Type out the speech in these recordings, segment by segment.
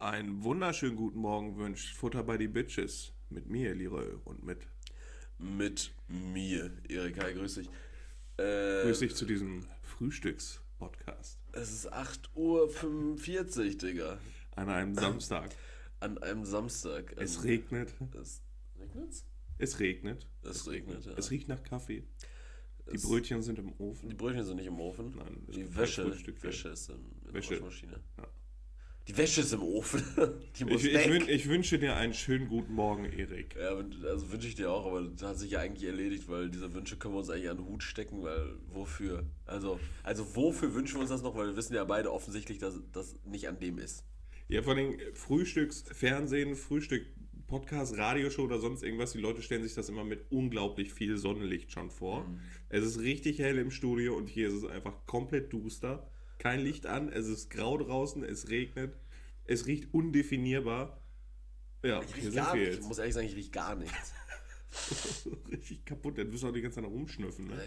Einen wunderschönen guten Morgen wünscht Futter bei die Bitches. Mit mir, Leroy, und Mit mir, Erik. Hi, grüß dich. grüß dich zu diesem Frühstücks-Podcast. Es ist 8:45 Uhr, Digga. An einem Samstag. An einem Samstag. Es regnet. Regnet's? Es regnet. Es regnet, ja. Es riecht nach Kaffee. Die Brötchen sind im Ofen. Die Brötchen sind nicht im Ofen. Nein, es Die gibt Wäsche, kein Frühstück hier. Wäsche ist in der Wäsche. Waschmaschine. Ja. Die Wäsche ist im Ofen. Die muss Ich weg. wünsche dir einen schönen guten Morgen, Erik. Ja, also wünsche ich dir auch, aber das hat sich ja eigentlich erledigt, weil diese Wünsche können wir uns eigentlich an den Hut stecken, weil wofür? Also wofür wünschen wir uns das noch? Weil wir wissen ja beide offensichtlich, dass das nicht an dem ist. Ja, vor allem Frühstücks, Fernsehen, Frühstück, Podcast, Radioshow oder sonst irgendwas. Die Leute stellen sich das immer mit unglaublich viel Sonnenlicht schon vor. Es ist richtig hell im Studio und hier ist es einfach komplett duster. Kein Licht an, es ist grau draußen, es regnet, es riecht undefinierbar. Ja, Ich hier riech sind gar wir nichts. Ich jetzt. muss ehrlich sagen, ich riech gar nichts. Richtig kaputt, dann wirst du auch die ganze Zeit noch rumschnüffeln. Ja, Ne?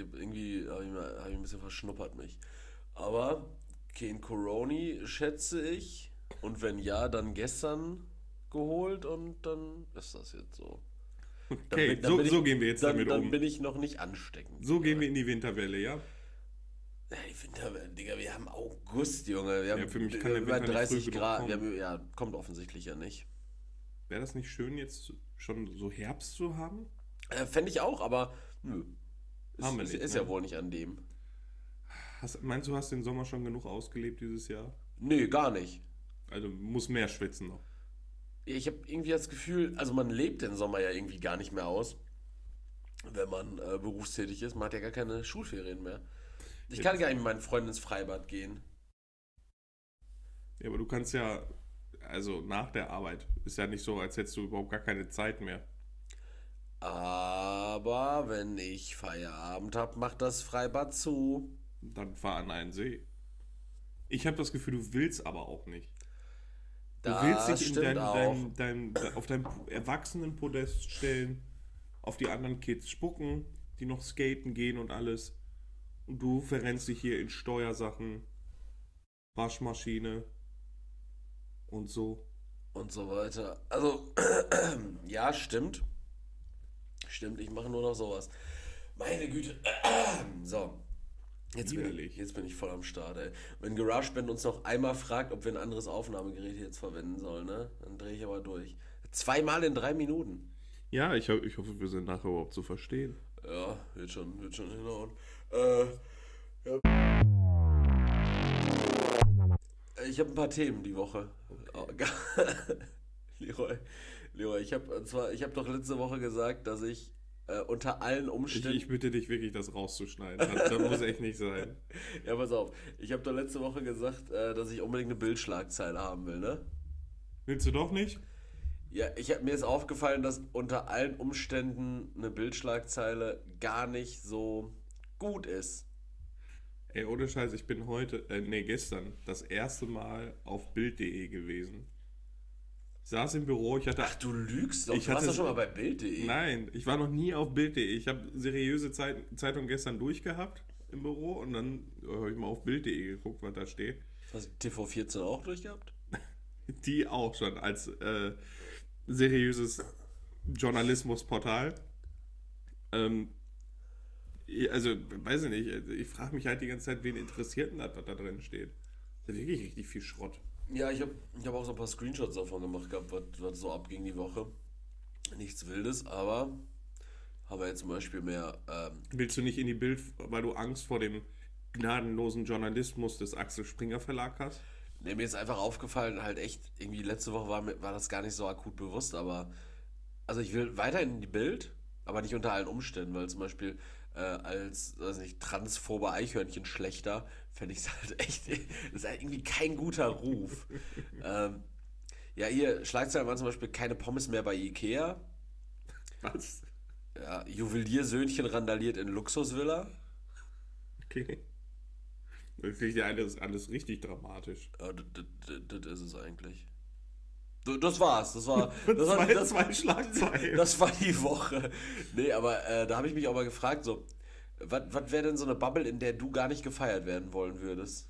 hab ich ein bisschen verschnuppert mich. Aber kein Coroni, schätze ich. Und wenn ja, dann gestern geholt und dann ist das jetzt so. Okay, so gehen wir jetzt damit Dann um. bin ich noch nicht ansteckend. So gehen wir in die Winterwelle, ja? Ja, die Winterwelle, Digga, wir haben August, Junge. Wir haben für mich kann der über Winter nicht 30 früh genug Grad. kommen. Ja, kommt offensichtlich ja nicht. Wäre das nicht schön, jetzt schon so Herbst zu haben? Fände ich auch, aber nö. Haben wir nicht, Ist ne? ja wohl nicht an dem. Meinst du, hast den Sommer schon genug ausgelebt dieses Jahr? Nö, gar nicht. Also muss mehr schwitzen noch. Ich habe irgendwie das Gefühl, also man lebt den Sommer ja irgendwie gar nicht mehr aus, wenn man berufstätig ist. Man hat ja gar keine Schulferien mehr. Ich kann gar nicht mit meinen Freunden ins Freibad gehen. Ja, aber du kannst ja, also nach der Arbeit, ist ja nicht so, als hättest du überhaupt gar keine Zeit mehr. Aber wenn ich Feierabend habe, macht das Freibad zu. Dann fahr an einen See. Ich habe das Gefühl, du willst aber auch nicht. Du willst Das dich in stimmt auch. auf dein Erwachsenenpodest stellen, auf die anderen Kids spucken, die noch skaten gehen und alles. Und du verrennst dich hier in Steuersachen, Waschmaschine und so. Und so weiter. Also, ja, stimmt. Stimmt, ich mache nur noch sowas. Meine Güte. So. Widerlich. Jetzt bin ich voll am Start, ey. Wenn GarageBand uns noch einmal fragt, ob wir ein anderes Aufnahmegerät jetzt verwenden sollen, ne? Dann drehe ich aber durch. 2-mal in 3 Minuten. Ja, ich hoffe, wir sind nachher überhaupt zu verstehen. Ja, wird schon hinhauen. Ja. Ich habe ein paar Themen die Woche. Leroy, ich habe doch letzte Woche gesagt, dass ich unter allen Umständen... Ich bitte dich wirklich, das rauszuschneiden. Das muss echt nicht sein. Ja, pass auf. Ich habe doch letzte Woche gesagt, dass ich unbedingt eine Bildschlagzeile haben will, ne? Willst du doch nicht? Ja, mir ist aufgefallen, dass unter allen Umständen eine Bildschlagzeile gar nicht so gut ist. Ey, ohne Scheiß, ich bin gestern das erste Mal auf Bild.de gewesen. Ich saß im Büro, ich hatte... Ach, du lügst doch. Ich Du warst hatte- doch schon mal bei Bild.de. Nein, ich war noch nie auf Bild.de. Ich habe seriöse Zeitung gestern durchgehabt im Büro und dann habe ich mal auf Bild.de geguckt, was da steht. Hast du TV14 auch durchgehabt? Die auch schon als seriöses Journalismusportal. Also, weiß ich nicht, ich frage mich halt die ganze Zeit, wen interessiert denn das, was da drin steht? Das ist wirklich richtig viel Schrott. Ja, ich hab auch so ein paar Screenshots davon gemacht gehabt, was so abging die Woche. Nichts Wildes, aber haben wir jetzt zum Beispiel mehr... Willst du nicht in die Bild, weil du Angst vor dem gnadenlosen Journalismus des Axel Springer Verlag hast? Nee, mir ist einfach aufgefallen, halt echt, irgendwie letzte Woche war das gar nicht so akut bewusst, aber also ich will weiterhin in die Bild, aber nicht unter allen Umständen, weil zum Beispiel als, weiß nicht, transphobe Eichhörnchen schlechter, fände ich es halt echt, das ist halt irgendwie kein guter Ruf. Ja, hier, Schlagzeilen waren zum Beispiel keine Pommes mehr bei Ikea, Was? ja, Juweliersöhnchen randaliert in Luxusvilla, Okay. Das klingt ja alles richtig dramatisch. ja, das ist es eigentlich. Das war's. Zwei Schlagzeilen. Das war die Woche. Nee, aber da habe ich mich auch mal gefragt, so, was wäre denn so eine Bubble, in der du gar nicht gefeiert werden wollen würdest?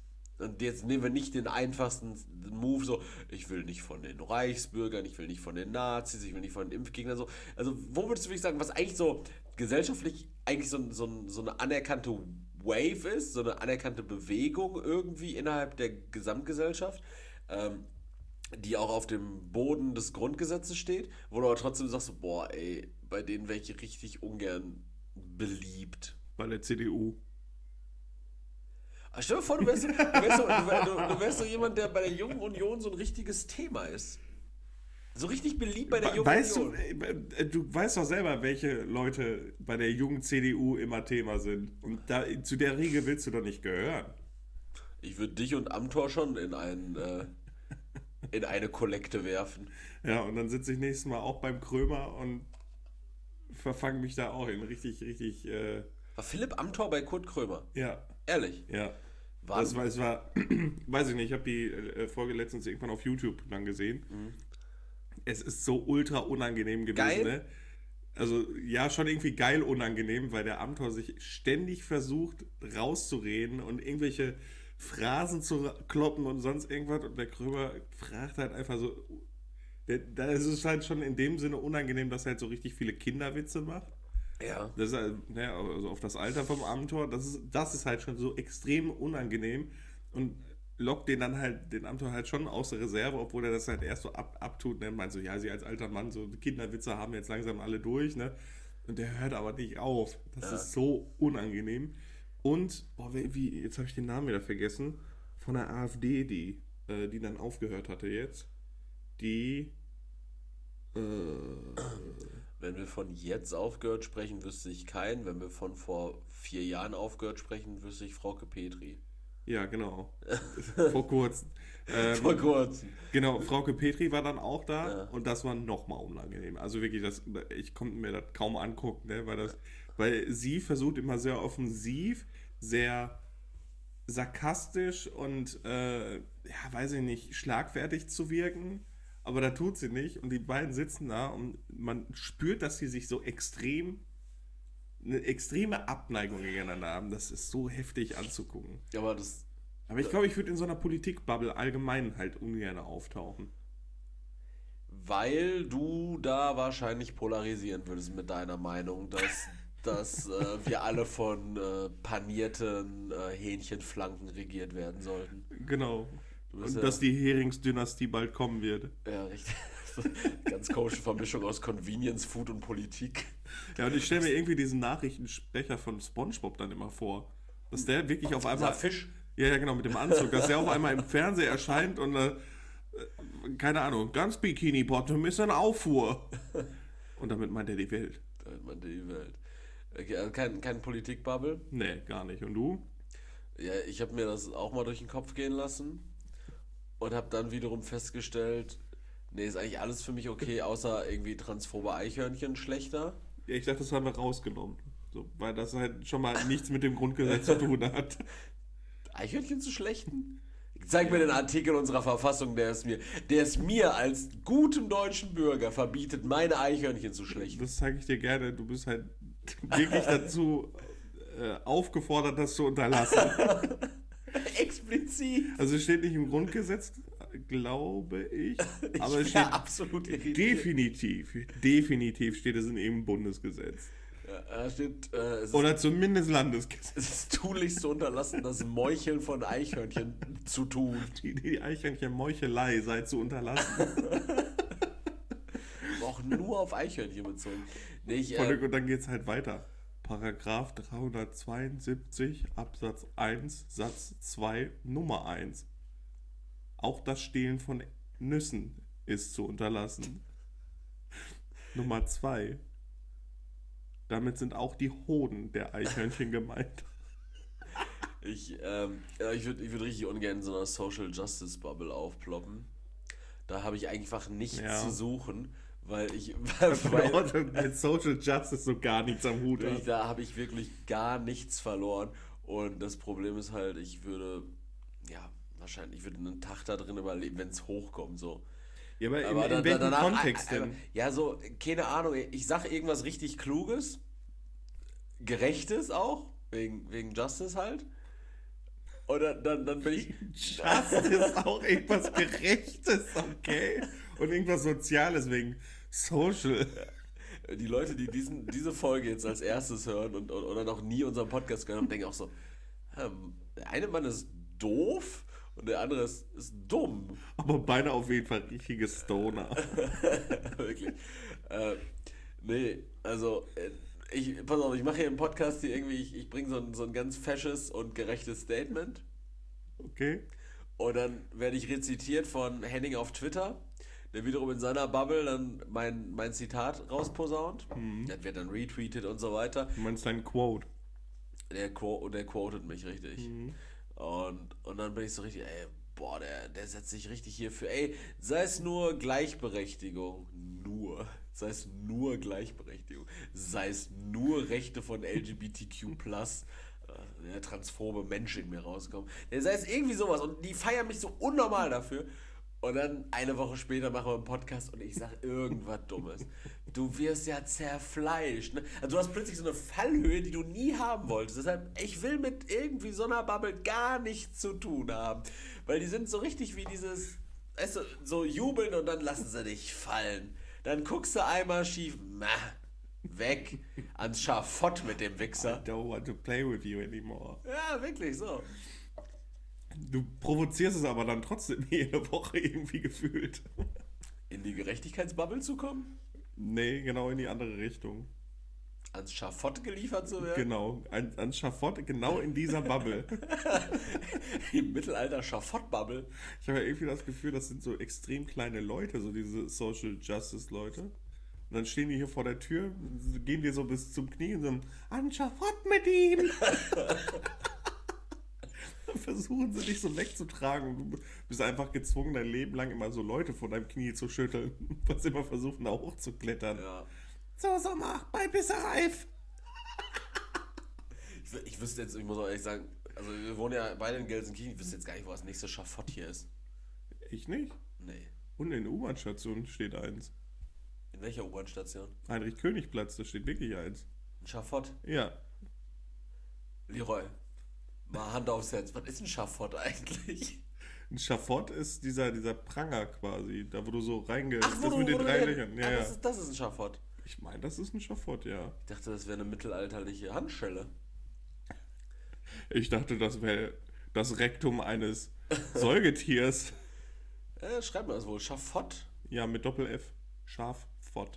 Und jetzt nehmen wir nicht den einfachsten Move, so, ich will nicht von den Reichsbürgern, ich will nicht von den Nazis, ich will nicht von den Impfgegnern, so. Also, wo würdest du wirklich sagen, was eigentlich so gesellschaftlich eigentlich so eine anerkannte Wave ist, so eine anerkannte Bewegung irgendwie innerhalb der Gesamtgesellschaft, die auch auf dem Boden des Grundgesetzes steht, wo du aber trotzdem sagst, so, boah, ey, bei denen wäre ich richtig ungern beliebt. Bei der CDU. Stell dir vor, du wärst so jemand, der bei der Jungen Union so ein richtiges Thema ist. So richtig beliebt bei der Jungen Union. Du weißt doch selber, welche Leute bei der jungen CDU immer Thema sind. Und zu der Riege willst du doch nicht gehören. Ich würde dich und Amthor schon in eine Kollekte werfen. Ja, und dann sitze ich nächstes Mal auch beim Krömer und verfange mich da auch in richtig. War Philipp Amthor bei Kurt Krömer? Ja. Ehrlich? Ja. Wann? Es war, weiß ich nicht, ich habe die Folge letztens irgendwann auf YouTube dann gesehen. Mhm. Es ist so ultra unangenehm gewesen, geil? Ne? Also, ja, schon irgendwie geil unangenehm, weil der Amthor sich ständig versucht rauszureden und irgendwelche Phrasen zu kloppen und sonst irgendwas. Und der Krömer fragt halt einfach so. Da ist es halt schon in dem Sinne unangenehm, dass er halt so richtig viele Kinderwitze macht. Ja. Das ist halt, also auf das Alter vom Amthor, das ist halt schon so extrem unangenehm und lockt den Amthor halt schon aus der Reserve, obwohl er das halt erst so abtut, ne? Meint so, ja, sie als alter Mann, so Kinderwitze haben jetzt langsam alle durch, ne? Und der hört aber nicht auf. Das ist so unangenehm. Und, jetzt habe ich den Namen wieder vergessen, von der AfD, die dann aufgehört hatte jetzt. Wenn wir von jetzt aufgehört sprechen, wüsste ich keinen. Wenn wir von vor 4 Jahren aufgehört sprechen, wüsste ich Frauke Petri. Ja, genau. Vor kurzem. Vor kurzem. Genau, Frauke Petri war dann auch da und das war nochmal unangenehm. Also wirklich, ich konnte mir das kaum angucken, ne, weil sie versucht immer sehr offensiv, sehr sarkastisch und, weiß ich nicht, schlagfertig zu wirken. Aber da tut sie nicht und die beiden sitzen da und man spürt, dass sie sich so eine extreme Abneigung gegeneinander haben. Das ist so heftig anzugucken. Aber ich glaube, ich würde in so einer Politikbubble allgemein halt ungern auftauchen. Weil du da wahrscheinlich polarisieren würdest mit deiner Meinung, dass wir alle von panierten Hähnchenflanken regiert werden sollten. Genau. Und dass die Heringsdynastie bald kommen wird. Ja, richtig. Ganz komische Vermischung aus Convenience, Food und Politik. Ja, und ich stelle mir irgendwie diesen Nachrichtensprecher von SpongeBob dann immer vor. Dass der wirklich auf einmal... Fisch? Ja, genau, mit dem Anzug. Dass der auf einmal im Fernsehen erscheint und, keine Ahnung, ganz Bikini Bottom ist in Aufruhr. Und damit meint er die Welt. Damit meint er die Welt. Okay, also kein Politikbubble? Nee, gar nicht. Und du? Ja, ich habe mir das auch mal durch den Kopf gehen lassen. Und habe dann wiederum festgestellt, nee, ist eigentlich alles für mich okay, außer irgendwie transphobe Eichhörnchen schlechter. Ja, ich dachte, das haben wir rausgenommen. So, weil das halt schon mal nichts mit dem Grundgesetz zu tun hat. Eichhörnchen zu schlechten? Zeig mir den Artikel unserer Verfassung, der es mir als gutem deutschen Bürger verbietet, meine Eichhörnchen zu schlechten. Das zeige ich dir gerne. Du bist halt wirklich dazu aufgefordert, das zu unterlassen. Explizit. Also es steht nicht im Grundgesetz, glaube ich. Aber es steht absolut irritiert. Definitiv steht es in irgendeinem Bundesgesetz. Ja, steht, oder zumindest Landesgesetz. Es ist tunlichst zu unterlassen, das Meucheln von Eichhörnchen zu tun. Die Eichhörnchen-Meuchelei sei zu unterlassen. Auch nur auf Eichhörnchen bezogen. Nee, und dann geht's halt weiter. Paragraph 372 Absatz 1 Satz 2 Nummer 1. Auch das Stehlen von Nüssen ist zu unterlassen. Nummer 2. Damit sind auch die Hoden der Eichhörnchen gemeint. Ich würd richtig ungern in so einer Social Justice Bubble aufploppen. Da habe ich einfach nichts zu suchen. Weil mit Social Justice so gar nichts am Hut hat. Da habe ich wirklich gar nichts verloren. Und das Problem ist halt, ich würde einen Tag da drin überleben, wenn es hochkommt. So. Ja, aber in welchem Kontext denn? Ja, so, keine Ahnung. Ich sage irgendwas richtig Kluges, Gerechtes auch, wegen Justice halt. Und dann bin ich... Justice auch irgendwas Gerechtes, okay? Und irgendwas Soziales wegen Social. Die Leute, die diese Folge jetzt als erstes hören oder noch nie unseren Podcast gehört haben, denken auch so, der eine Mann ist doof und der andere ist dumm. Aber beide auf jeden Fall richtige Stoner. Wirklich. Nee, also pass auf, ich mache hier im Podcast hier irgendwie, ich bringe so ein ganz fesches und gerechtes Statement. Okay. Und dann werde ich rezitiert von Henning auf Twitter, der wiederum in seiner Bubble dann mein Zitat rausposaunt. Das wird dann retweetet und so weiter. Du meinst dein Quote? Der quotet mich richtig. Und dann bin ich so richtig, ey, boah, der setzt sich richtig hier für, ey, sei es nur Gleichberechtigung, sei es nur Gleichberechtigung, sei es nur Rechte von LGBTQ+, der transphobe Mensch in mir rauskommt, sei es irgendwie sowas und die feiern mich so unnormal dafür. Und dann eine Woche später machen wir einen Podcast und ich sage irgendwas Dummes. Du wirst ja zerfleischt. Ne? Also du hast plötzlich so eine Fallhöhe, die du nie haben wolltest. Deshalb, ich will mit irgendwie so einer Bubble gar nichts zu tun haben. Weil die sind so richtig wie dieses, weißt du, so jubeln und dann lassen sie dich fallen. Dann guckst du einmal schief, weg, ans Schafott mit dem Wichser. I don't want to play with you anymore. Ja, wirklich so. Du provozierst es aber dann trotzdem jede Woche irgendwie gefühlt. In die Gerechtigkeitsbubble zu kommen? Nee, genau in die andere Richtung. Ans Schafott geliefert zu werden? Genau, ans Schafott, genau in dieser Bubble. Im Mittelalter Schafott-Bubble. Ich habe ja irgendwie das Gefühl, das sind so extrem kleine Leute, so diese Social Justice Leute. Und dann stehen die hier vor der Tür, gehen dir so bis zum Knie und so, ans Schafott mit ihm! Versuchen sie dich so wegzutragen. Du bist einfach gezwungen, dein Leben lang immer so Leute von deinem Knie zu schütteln, was immer versuchen, da hochzuklettern. Ja. So, Sommer, bald bist du reif. Ich wüsste jetzt, ich muss auch ehrlich sagen, also wir wohnen ja beide in Gelsenkirchen, ich wüsste jetzt gar nicht, wo das nächste Schafott hier ist. Ich nicht. Nee. Und in der U-Bahn-Station steht eins. In welcher U-Bahn-Station? Heinrich-König-Platz, da steht wirklich eins. Ein Schafott? Ja. Leroy, mal Hand aufs Herz, was ist ein Schafott eigentlich? Ein Schafott ist dieser Pranger quasi, da wo du so reingehst. Ach, das mit den drei Löchern. Ja, ja. Das ist ein Schafott. Ich meine, das ist ein Schafott, ja. Ich dachte, das wäre eine mittelalterliche Handschelle. Ich dachte, das wäre das Rektum eines Säugetiers. Schreibt man das wohl, Schafott? Ja, mit Doppel-F. Schaffott.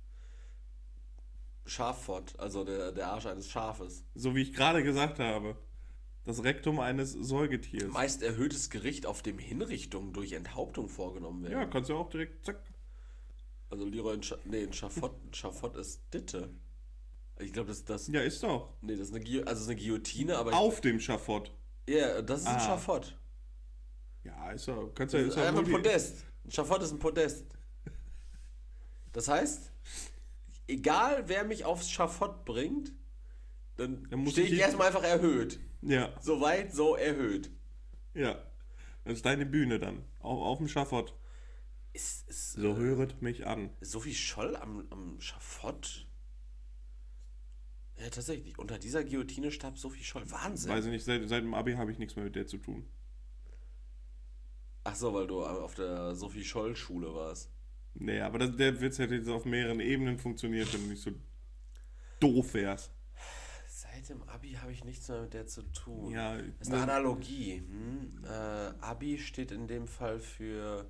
Schaffott, also der Arsch eines Schafes. So wie ich gerade gesagt habe. Das Rektum eines Säugetiers. Meist erhöhtes Gericht, auf dem Hinrichtungen durch Enthauptung vorgenommen werden. Ja, kannst du auch direkt, zack. Also Leroy, ein Schafott ist Ditte. Ich glaube, das... Ja, ist doch. Nee, das ist eine Guillotine, aber... Auf dem Schafott. Ja, das ist ein Schafott. Ja, ist doch. Kannst Das ja, ist einfach ein Podest. Ein Schafott ist ein Podest. Das heißt, egal wer mich aufs Schafott bringt, dann stehe ich erstmal einfach erhöht. Ja. So weit, so erhöht. Ja. Das ist deine Bühne dann. Auf dem Schafott. So höret mich an. Ist Sophie Scholl am Schafott? Ja, tatsächlich. Unter dieser Guillotine starb Sophie Scholl. Wahnsinn. Weiß ich nicht, seit dem Abi habe ich nichts mehr mit der zu tun. Ach so, weil du auf der Sophie Scholl Schule warst. Nee, aber der Witz hätte jetzt auf mehreren Ebenen funktioniert, wenn du nicht so doof wärst. Seit dem Abi habe ich nichts mehr mit der zu tun. Ja, das ist eine Analogie. Abi steht in dem Fall für...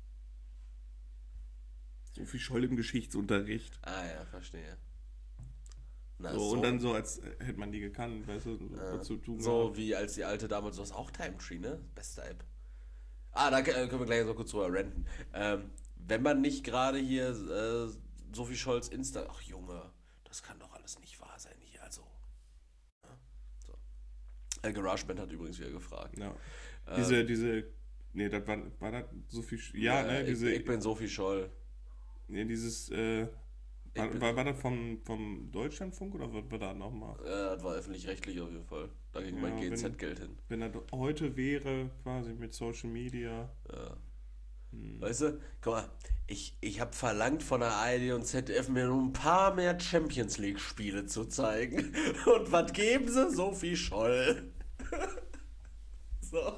Sophie Scholl im Geschichtsunterricht. Ah ja, verstehe. Na, so, und dann so, als hätte man die gekannt, weißt du, was zu tun. So gehabt. Wie als die alte damals, du hast auch Time Tree, ne? Beste App. Da können wir gleich so kurz drüber ranten. Wenn man nicht gerade hier Sophie Scholls Insta... Ach Junge, das kann doch alles nicht wahr sein hier, also. Ja? So. GarageBand hat übrigens wieder gefragt. Ja. Diese... Nee, das war das Sophie... Ja, ne? Ich bin Sophie Scholl. Nee, dieses... War das vom Deutschlandfunk oder was war da nochmal? Das war öffentlich-rechtlich auf jeden Fall. Da ging mein GZ-Geld hin. Wenn das heute wäre, quasi mit Social Media. Ja. Weißt du, guck mal, ich habe verlangt von der ARD und ZDF mir nur ein paar mehr Champions League-Spiele zu zeigen. Und was geben sie? Sophie Scholl. So.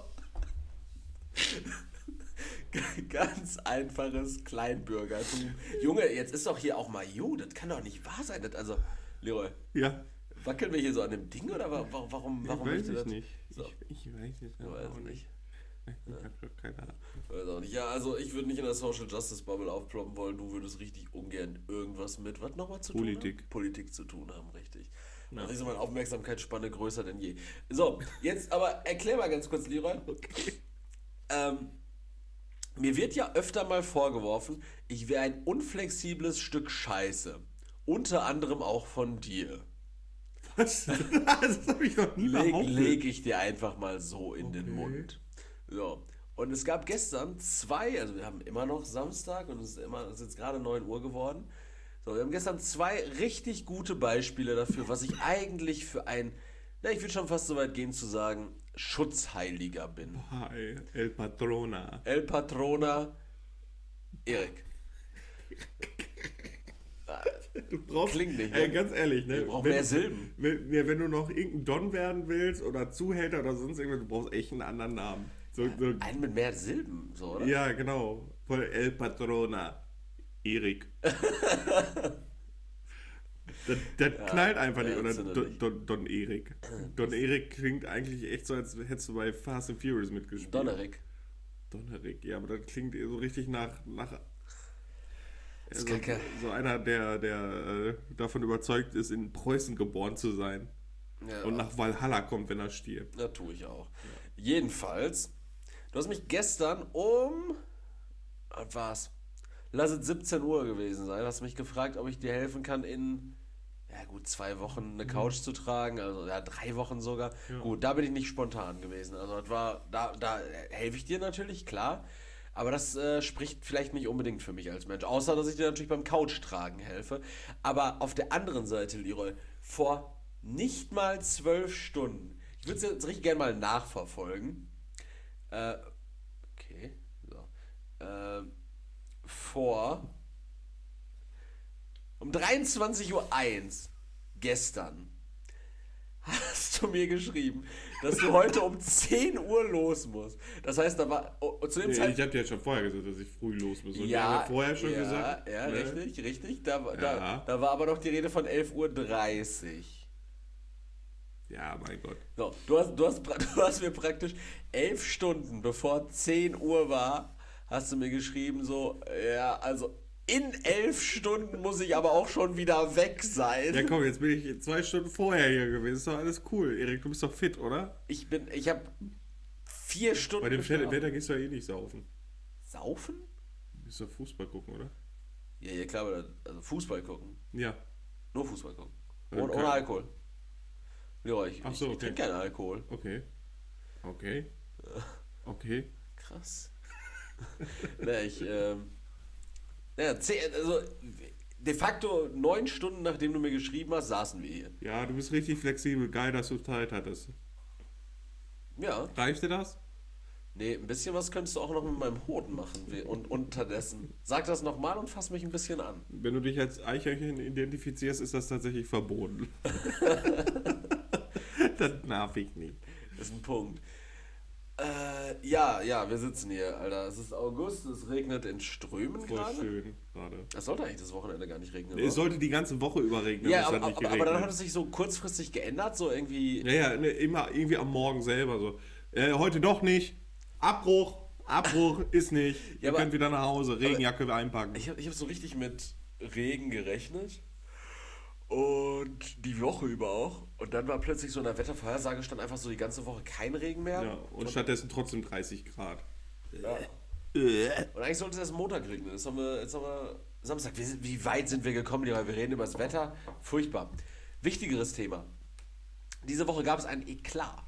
Ganz einfaches Kleinbürgertum. Junge, jetzt ist doch hier auch mal das kann doch nicht wahr sein. Also, Leroy, Ja. wackeln wir hier so an dem Ding oder warum Weiß möchte ich das? nicht. So. Ich weiß es Ich weiß es nicht. Ich habe doch keine Ahnung. Weiß auch nicht. Ja, also ich würde nicht in der Social Justice Bubble aufploppen wollen. Du würdest richtig ungern irgendwas mit, was nochmal zu tun haben? Politik zu tun haben, richtig. Ja. Also ist meine Aufmerksamkeitsspanne größer denn je. So, jetzt aber erklär mal ganz kurz, Leroy. Okay. Mir wird ja öfter mal vorgeworfen, ich wäre ein unflexibles Stück Scheiße. Unter anderem auch von dir. Was? Das habe ich noch nie behauptet. Leg ich dir einfach mal so in den Mund. So. Und es gab gestern also wir haben immer noch Samstag und es ist jetzt gerade 9 Uhr geworden. So, wir haben gestern 2 richtig gute Beispiele dafür, was ich eigentlich für ich würde schon fast so weit gehen zu sagen, Schutzheiliger bin. Hi, El Patrona. El Patrona, Erik. Du brauchst, Klingt nicht, ey, ne? ganz ehrlich, ne? Wir brauchen mehr Silben. Wenn du noch irgendeinen Don werden willst oder Zuhälter oder sonst irgendwas, du brauchst echt einen anderen Namen. So, Einen mit mehr Silben, so, oder? ja, genau. Voll El Patrona. Erik. Das knallt einfach nicht, oder? Don Erik. Don Erik klingt eigentlich echt so, als hättest du bei Fast and Furious mitgespielt. Donnerik. Donnerik, ja, aber das klingt eher so richtig nach ist so, kacke. so einer, der davon überzeugt ist, in Preußen geboren zu sein. Ja. Und nach Valhalla kommt, wenn er stirbt. Ja, tue ich auch. Ja. Jedenfalls, du hast mich gestern was war's? Lass es 17 Uhr gewesen sein, hast mich gefragt, ob ich dir helfen kann, in 2 Wochen eine Couch zu tragen, also 3 Wochen sogar. Ja. Gut, da bin ich nicht spontan gewesen. Also das war, da helfe ich dir natürlich, klar. Aber das spricht vielleicht nicht unbedingt für mich als Mensch. Außer, dass ich dir natürlich beim Couchtragen helfe. Aber auf der anderen Seite, Leroy, vor nicht mal 12 Stunden, ich würde es jetzt richtig gerne mal nachverfolgen. Okay, so. Um 23:01 Uhr gestern hast du mir geschrieben, dass du heute um 10 Uhr los musst. Das heißt, da war zu dem Zeitpunkt... Ich habe dir ja schon vorher gesagt, dass ich früh los muss. Und ja, wir haben ja vorher schon gesagt. Ja, ne? richtig. Da war aber noch die Rede von 11:30 Uhr. Ja, mein Gott. So, du hast mir praktisch 11 Stunden, bevor 10 Uhr war, hast du mir geschrieben so, ja, also in 11 Stunden muss ich aber auch schon wieder weg sein. Ja komm, jetzt bin ich 2 Stunden vorher hier gewesen. Ist doch alles cool. Erik, du bist doch fit, oder? Ich habe 4 Stunden Bei dem Wetter gehst du ja eh nicht saufen. Saufen? Du bist doch Fußball gucken, oder? Ja, klar, also Fußball gucken. Ja. Nur Fußball gucken. Ohne Alkohol. Ja, ich trinke keinen Alkohol. Okay. Krass. Also de facto 9 Stunden, nachdem du mir geschrieben hast, saßen wir hier. Ja, du bist richtig flexibel. Geil, dass du Zeit hattest. Ja. Reicht dir das? Nee, ein bisschen was könntest du auch noch mit meinem Hoden machen. Und unterdessen. Sag das nochmal und fass mich ein bisschen an. Wenn du dich als Eichhörnchen identifizierst, ist das tatsächlich verboten. Das darf ich nicht. Das ist ein Punkt. Ja, wir sitzen hier, Alter. Es ist August, es regnet in Strömen Voll gerade. schön gerade. Es sollte eigentlich das Wochenende gar nicht regnen. Es sollte die ganze Woche über regnen. Ja, aber dann hat es sich so kurzfristig geändert, so irgendwie. Ja, ne, immer irgendwie am Morgen selber so. Heute doch nicht. Abbruch ist nicht. Ihr könnt wieder nach Hause, Regenjacke einpacken. Ich hab so richtig mit Regen gerechnet. Und die Woche über auch. Und dann war plötzlich so in der Wettervorhersage stand einfach so die ganze Woche kein Regen mehr. Ja, und stattdessen trotzdem 30 Grad. Ja. Und eigentlich sollte es erst Montag regnen. Jetzt haben wir Samstag. Wie weit sind wir gekommen? Wir reden über das Wetter. Furchtbar. Wichtigeres Thema. Diese Woche gab es ein Eklat.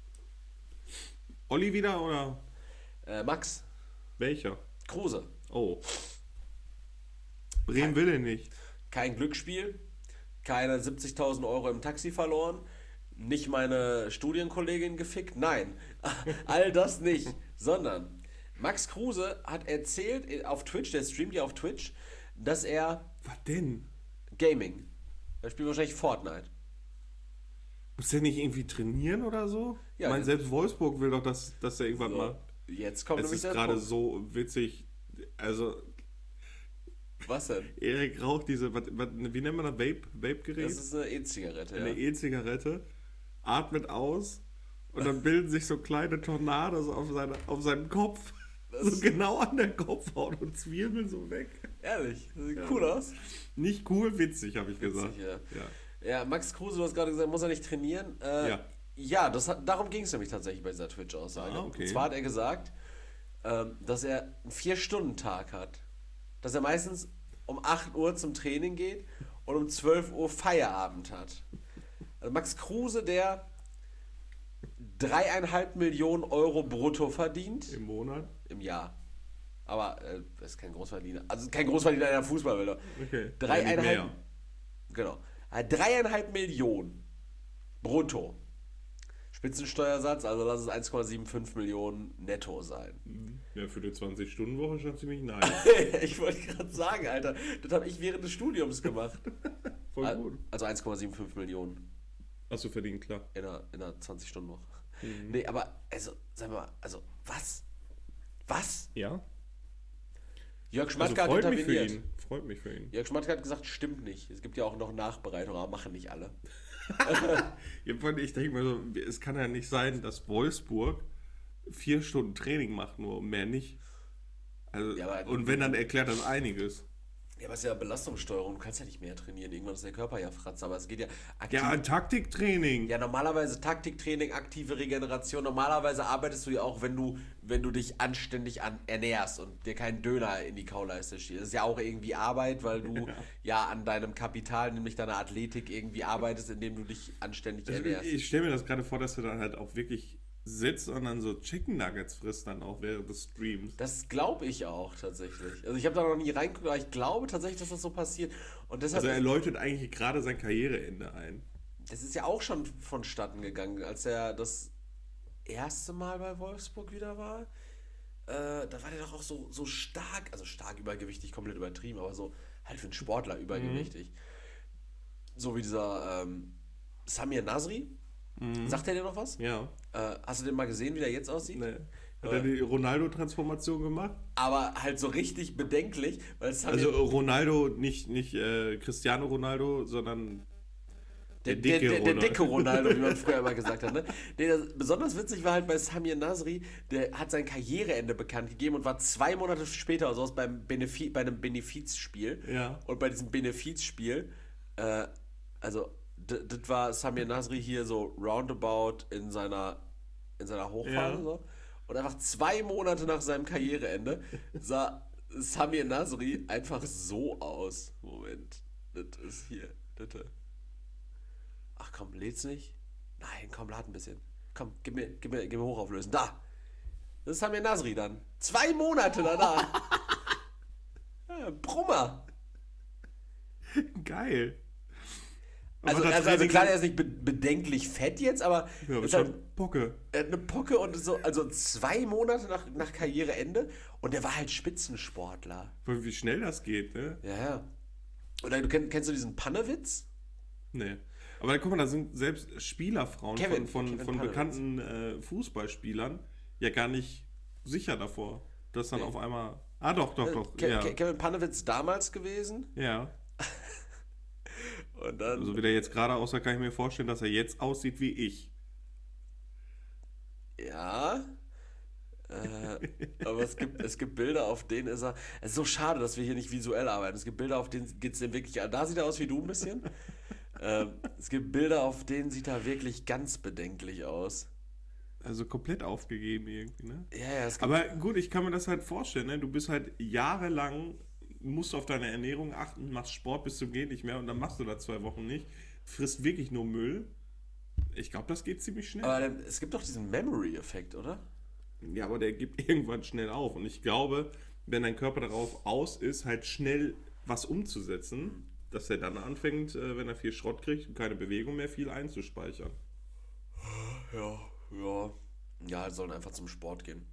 Olli wieder oder? Max. Welcher? Kruse. Oh. Bremen will den nicht. Kein Glücksspiel. Keine 70.000 Euro im Taxi verloren. Nicht meine Studienkollegin gefickt. Nein. All das nicht. Sondern Max Kruse hat erzählt auf Twitch, der streamt ja auf Twitch, dass er... Was denn? Gaming. Er spielt wahrscheinlich Fortnite. Muss der nicht irgendwie trainieren oder so? Ja, ich meine, selbst Wolfsburg will doch, dass er irgendwas macht. Jetzt kommt Es nämlich ist der gerade Punkt. so witzig. Also, Was denn? Erik raucht diese, wie nennt man das? Vape-Gerät? Das ist eine E-Zigarette, Eine ja. E-Zigarette, atmet aus und dann bilden sich so kleine Tornados auf seinem Kopf. So genau an der Kopfhaut und zwirbeln so weg. Ehrlich, das sieht cool aus. Nicht cool, witzig, habe ich gesagt. Ja. Ja. Ja, Max Kruse, du hast gerade gesagt, muss er nicht trainieren? Ja. Ja, darum ging es nämlich tatsächlich bei dieser Twitch-Aussage. Ah, okay. Und zwar hat er gesagt, dass er einen 4-Stunden-Tag hat. Dass er meistens um 8 Uhr zum Training geht und um 12 Uhr Feierabend hat. Also Max Kruse, der 3,5 Millionen Euro brutto verdient Im Monat. im Jahr. Aber das ist kein Großverdiener. Also kein Großverdiener in der Fußballwelt. Okay. Drei- Ja, nicht mehr. Genau. 3,5 Millionen brutto. Spitzensteuersatz, also lass es 1,75 Millionen netto sein. Ja, für die 20-Stunden-Woche schon ziemlich nice. Ich wollte gerade sagen, Alter, das habe ich während des Studiums gemacht. Voll gut. Also 1,75 Millionen Hast du verdient, klar. in einer 20-Stunden-Woche. Nee, aber, also, sag mal, also, was? Was? Ja. Jörg Also Schmatke hat freut mich für interveniert. ihn. Freut mich für ihn. Jörg Schmatke hat gesagt, stimmt nicht. Es gibt ja auch noch Nachbereitung, aber machen nicht alle. Ich denke mir so, es kann ja nicht sein, dass Wolfsburg 4 Stunden Training macht, nur mehr nicht. Also, Ja, aber- und wenn, dann erklärt das einiges. Ja, aber es ist ja Belastungssteuerung. Du kannst ja nicht mehr trainieren. Irgendwann ist der Körper ja fratz. Aber es geht ja aktiv. Ja, ein Taktiktraining. Ja, normalerweise Taktiktraining, aktive Regeneration. Normalerweise arbeitest du ja auch, wenn du dich anständig ernährst und dir keinen Döner in die Kauleiste schießt. Das ist ja auch irgendwie Arbeit, weil du ja an deinem Kapital, nämlich deiner Athletik, irgendwie arbeitest, indem du dich anständig ernährst. Ich stelle mir das gerade vor, dass du dann halt auch wirklich sitzt und dann so Chicken Nuggets frisst dann auch während des Streams. Das glaube ich auch tatsächlich. Also ich habe da noch nie reingeguckt, aber ich glaube tatsächlich, dass das so passiert. Und deshalb, Also er läutet eigentlich gerade sein Karriereende ein. es ist ja auch schon vonstatten gegangen, als er das erste Mal bei Wolfsburg wieder war. Da war der doch auch so stark, also stark übergewichtig, komplett übertrieben, aber so halt für einen Sportler übergewichtig. So wie dieser Samir Nasri. Sagt er dir noch was? Ja. Hast du den mal gesehen, wie der jetzt aussieht? Nee. Hat er die Ronaldo-Transformation gemacht? Aber halt so richtig bedenklich, weil Samir, Also Ronaldo, nicht Cristiano Ronaldo, sondern der dicke der Ronaldo. dicke Ronaldo, wie man früher immer gesagt hat. Ne? Nee, besonders witzig war halt bei Samir Nasri, der hat sein Karriereende bekannt gegeben und war 2 Monate später oder sowas bei einem Benefizspiel. Ja. Und bei diesem Benefizspiel, also das war Samir Nasri hier so roundabout in seiner Hochphase. Ja. So. Und einfach 2 Monate nach seinem Karriereende sah Samir Nasri einfach so aus. Moment, das ist hier, bitte. Ach komm, lädt's nicht? Nein, komm, lad ein bisschen. Komm, gib mir hochauflösen. Da! Das ist Samir Nasri dann. 2 Monate danach. Ja, Brummer. Geil. Also das klar, Training- er ist nicht bedenklich fett jetzt, aber Ja, aber ist halt, schon Pocke. er hat eine Pocke und so, also 2 Monate nach Karriereende und der war halt Spitzensportler. Wie schnell das geht, ne? Ja, ja. Und dann, kennst du diesen Pannewitz? Nee. Aber guck mal, da sind selbst Spielerfrauen Kevin von Pannewitz. bekannten Fußballspielern ja gar nicht sicher davor, dass dann Nee. auf einmal... Ah, doch. Ja. Kevin Pannewitz damals gewesen Ja. und dann... Also wie der jetzt gerade aussah, kann ich mir vorstellen, dass er jetzt aussieht wie ich. Ja. Aber es gibt Bilder, auf denen ist er. Es ist so schade, dass wir hier nicht visuell arbeiten. Es gibt Bilder, auf denen geht es dem wirklich. Da sieht er aus wie du ein bisschen. Es gibt Bilder, auf denen sieht er wirklich ganz bedenklich aus. Also komplett aufgegeben irgendwie, ne? Ja, es gibt. Aber gut, ich kann mir das halt vorstellen, ne? Du bist halt jahrelang, musst auf deine Ernährung achten, machst Sport bis zum geht nicht mehr und dann machst du das 2 Wochen nicht, frisst wirklich nur Müll. Ich glaube, das geht ziemlich schnell. Aber es gibt doch diesen Memory-Effekt, oder? Ja, aber der gibt irgendwann schnell auf. Und ich glaube, wenn dein Körper darauf aus ist, halt schnell was umzusetzen, dass er dann anfängt, wenn er viel Schrott kriegt und keine Bewegung mehr, viel einzuspeichern. Ja, sollen einfach zum Sport gehen.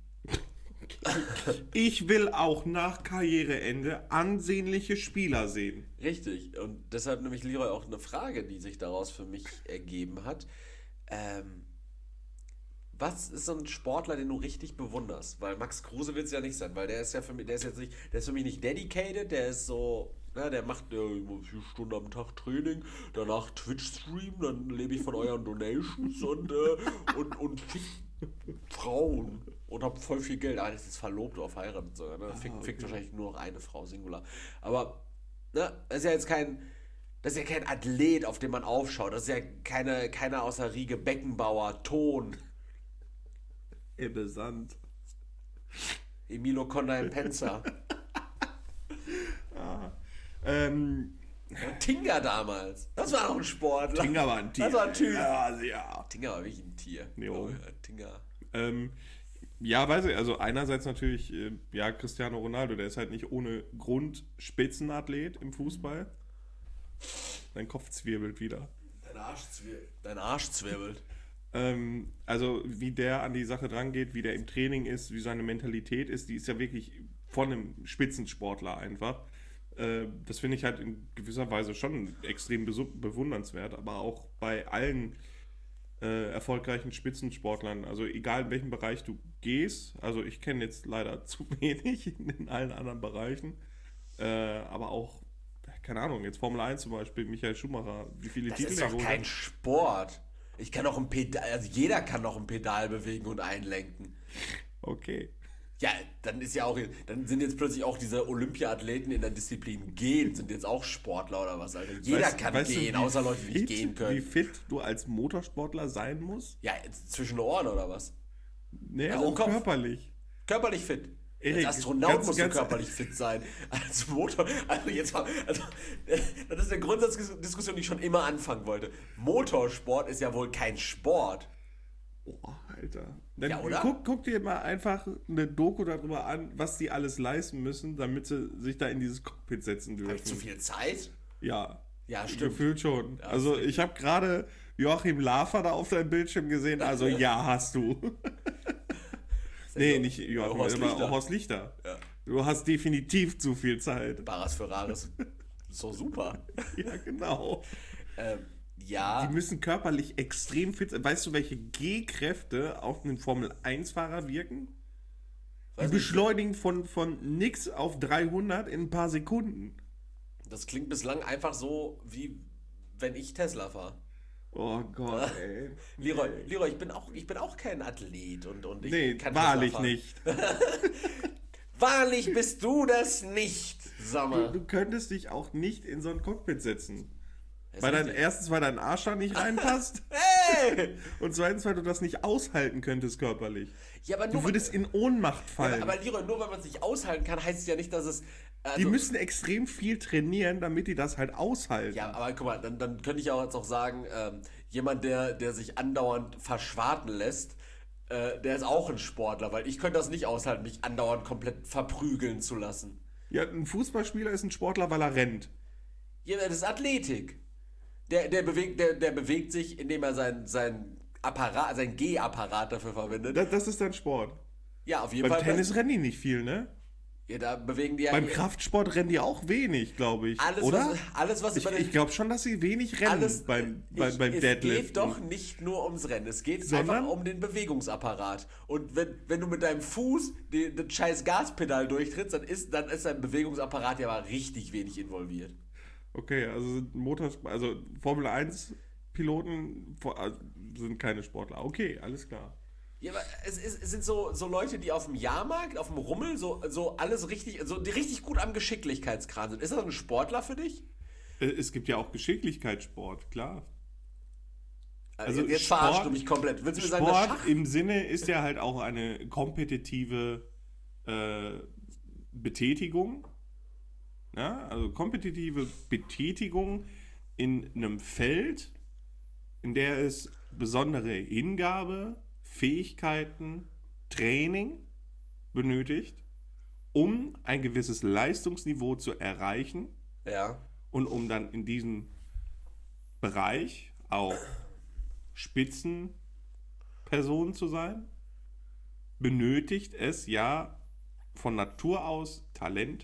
Ich will auch nach Karriereende ansehnliche Spieler sehen. Richtig. Und deshalb nämlich, Leroy, auch eine Frage, die sich daraus für mich ergeben hat. Was ist so ein Sportler, den du richtig bewunderst? Weil Max Kruse wird es ja nicht sein, weil der ist ja für mich, der ist für mich nicht dedicated, der ist so, ne, der macht 4 Stunden am Tag Training, danach Twitch-Stream, dann lebe ich von euren Donations und fick Frauen und hab voll viel Geld. Ah, das ist verlobt oder verheiratet sogar, ne? Fickt wahrscheinlich nur noch eine Frau, Singular. Aber, ne, das ist ja jetzt das ist ja kein Athlet, auf den man aufschaut. Das ist ja keiner außer Riege Beckenbauer, Ton. Ebbe Sand. Emilio Condalpensa. Tinga damals. Das war auch ein Sportler. Tinga war ein Tier. Das war ein Typ. Ja. Tinga war wirklich ein Tier. Jo. Tinga. Ja, weiß ich, also einerseits natürlich, ja, Cristiano Ronaldo, der ist halt nicht ohne Grund Spitzenathlet im Fußball. Dein Kopf zwirbelt wieder. Dein Arsch zwirbelt. Also wie der an die Sache drangeht, wie der im Training ist, wie seine Mentalität ist, die ist ja wirklich von einem Spitzensportler einfach. Das finde ich halt in gewisser Weise schon extrem bewundernswert, aber auch bei allen erfolgreichen Spitzensportlern, also egal in welchem Bereich du gehst, also ich kenne jetzt leider zu wenig in allen anderen Bereichen, aber auch, keine Ahnung, jetzt Formel 1 zum Beispiel, Michael Schumacher, wie viele Titel Das ist doch kein Sport. Ich kann auch ein Pedal, also jeder kann doch ein Pedal bewegen und einlenken. Okay. Ja, dann sind jetzt plötzlich auch diese Olympia-Athleten in der Disziplin Gehen, sind jetzt auch Sportler oder was, Alter. Jeder kann gehen, außer Leute, die nicht gehen können. Wie fit du als Motorsportler sein musst? Ja, jetzt zwischen den Ohren oder was? Nee, Also auch körperlich. Körperlich fit. Erik, Als Astronaut musst du körperlich fit sein. Als das ist eine Grundsatzdiskussion, die ich schon immer anfangen wollte. Motorsport ist ja wohl kein Sport. Oh, Alter. Dann Ja, oder? Guck dir mal einfach eine Doku darüber an, was die alles leisten müssen, damit sie sich da in dieses Cockpit setzen dürfen. Habe ich zu viel Zeit? Ja. Ja, stimmt. Gefühlt schon. Ja, Also ich habe gerade Joachim Lafer da auf deinem Bildschirm gesehen, also ja, hast du. Nee, nicht Joachim, aber Horst Lichter. Ja. Du hast definitiv zu viel Zeit. Barras Ferraris. Ist doch super. Ja, genau. Ja. Die müssen körperlich extrem fit sein. Weißt du, welche G-Kräfte auf einen Formel-1-Fahrer wirken? Die beschleunigen von nix auf 300 in ein paar Sekunden. Das klingt bislang einfach so, wie wenn ich Tesla fahre. Oh Gott, ey. Leroy, ich bin auch kein Athlet und ich kann wahrlich Tesla fahren. nicht. Wahrlich bist du das nicht, sag mal. Du könntest dich auch nicht in so ein Cockpit setzen. Weil Erstens, weil dein Arsch da nicht reinpasst. Hey! Und zweitens, weil du das nicht aushalten könntest körperlich. Ja, aber Du würdest in Ohnmacht fallen. aber Leroy, nur weil man es nicht aushalten kann, heißt es ja nicht, dass es... Die müssen extrem viel trainieren, damit die das halt aushalten. Ja, aber guck mal, dann könnte ich auch jetzt auch sagen, jemand, der sich andauernd verschwarten lässt, der ist auch ein Sportler, weil ich könnte das nicht aushalten, mich andauernd komplett verprügeln zu lassen. Ja, ein Fußballspieler ist ein Sportler, weil er rennt. Ja, das ist Athletik. Der bewegt sich, indem er sein Gehapparat dafür verwendet. Das ist dann Sport. Ja, auf jeden Beim Fall. Tennis rennen die nicht viel, ne? Ja, da bewegen die ja... Beim Kraftsport rennen die auch wenig, glaube ich. Oder? Ich glaube schon, dass sie wenig rennen beim Deadlift. Es geht doch nicht nur ums Rennen, es geht einfach um den Bewegungsapparat. Und wenn du mit deinem Fuß den scheiß Gaspedal durchtrittst, dann ist dein Bewegungsapparat ja aber richtig wenig involviert. Okay, also Formel 1 Piloten sind keine Sportler. Okay, alles klar. Ja, aber es sind so Leute, die auf dem Jahrmarkt, auf dem Rummel, so alles richtig, die richtig gut am Geschicklichkeitskran sind. Ist das ein Sportler für dich? Es gibt ja auch Geschicklichkeitssport, klar. Also jetzt verarschst du mich komplett. Willst du mir sagen, Sport Schach? im Sinne ist ja halt auch eine kompetitive Betätigung. Ja, also kompetitive Betätigung in einem Feld, in der es besondere Hingabe, Fähigkeiten, Training benötigt, um ein gewisses Leistungsniveau zu erreichen. Ja. Und um dann in diesem Bereich auch Spitzenperson zu sein, benötigt es ja von Natur aus Talent,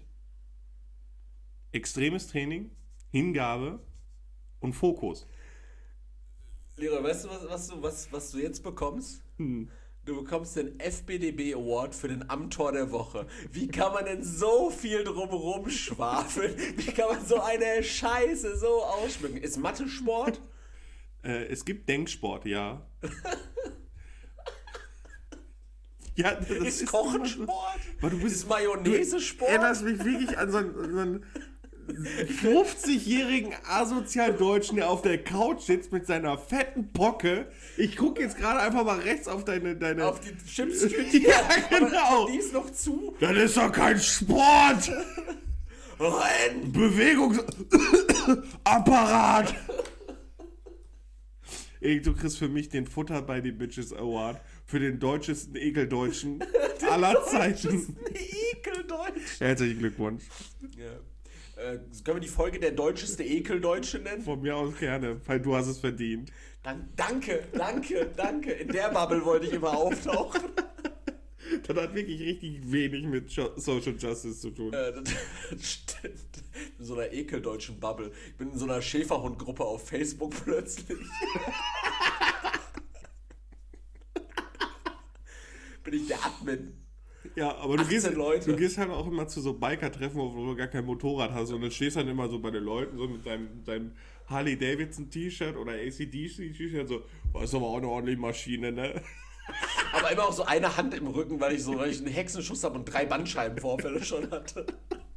extremes Training, Hingabe und Fokus. Leroy, weißt du, was du jetzt bekommst? Du bekommst den FBDB Award für den Amtor der Woche. Wie kann man denn so viel drumherum schwafeln? Wie kann man so eine Scheiße so ausschmücken? Ist Mathe Sport? Es gibt Denksport, ja. Ja, das ist Kochen Sport? Ist Mayonnaise Sport? Du erinnerst mich wirklich an so einen 50-jährigen Asozial-Deutschen, der auf der Couch sitzt mit seiner fetten Pocke. Ich gucke jetzt gerade einfach mal rechts auf deine... Auf die Chipstüte? Ja, genau. Aber die ist noch zu. Das ist doch kein Sport! Renn! Bewegungsapparat! Ey, du kriegst für mich den Futter bei die Bitches Award für den deutschesten Ekeldeutschen aller Zeiten. Ekeldeutsch. Herzlichen Glückwunsch. Ja. Können wir die Folge der deutscheste Ekeldeutsche nennen? Von mir aus gerne, weil du hast es verdient. Danke. In der Bubble wollte ich immer auftauchen. Das hat wirklich richtig wenig mit Social Justice zu tun. Das stimmt. In so einer ekeldeutschen Bubble. Ich bin in so einer Schäferhundgruppe auf Facebook plötzlich. Bin ich der Admin. Ja, aber du gehst halt auch immer zu so Biker-Treffen, wo du gar kein Motorrad hast und dann stehst dann immer so bei den Leuten so mit deinem Harley-Davidson-T-Shirt oder ACDC-T-Shirt so, ist aber auch eine ordentliche Maschine, ne? Aber immer auch so eine Hand im Rücken, weil ich einen Hexenschuss habe und 3 Bandscheibenvorfälle schon hatte.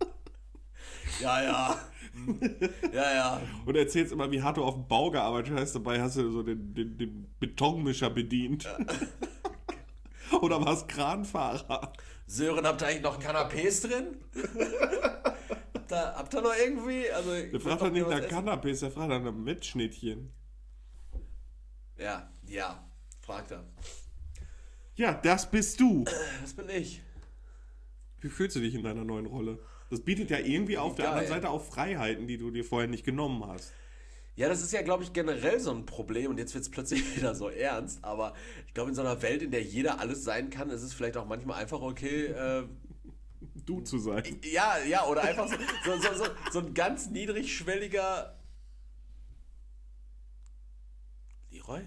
Ja. Und erzählst immer, wie hart du auf dem Bau gearbeitet hast, dabei hast du so den Betonmischer bedient. Ja. Oder warst Kranfahrer? Sören, habt ihr eigentlich noch Canapés drin? habt ihr noch irgendwie? Also, der fragt doch nicht nach Canapés, der fragt nach Mettschnittchen. Ja, fragt er. Ja, das bist du. Das bin ich. Wie fühlst du dich in deiner neuen Rolle? Das bietet ja irgendwie auf der anderen Seite auch Freiheiten, die du dir vorher nicht genommen hast. Ja, das ist ja, glaube ich, generell so ein Problem und jetzt wird es plötzlich wieder so ernst, aber ich glaube, in so einer Welt, in der jeder alles sein kann, ist es vielleicht auch manchmal einfach okay, du zu sein. Ja, oder einfach so ein ganz niedrigschwelliger Leroy?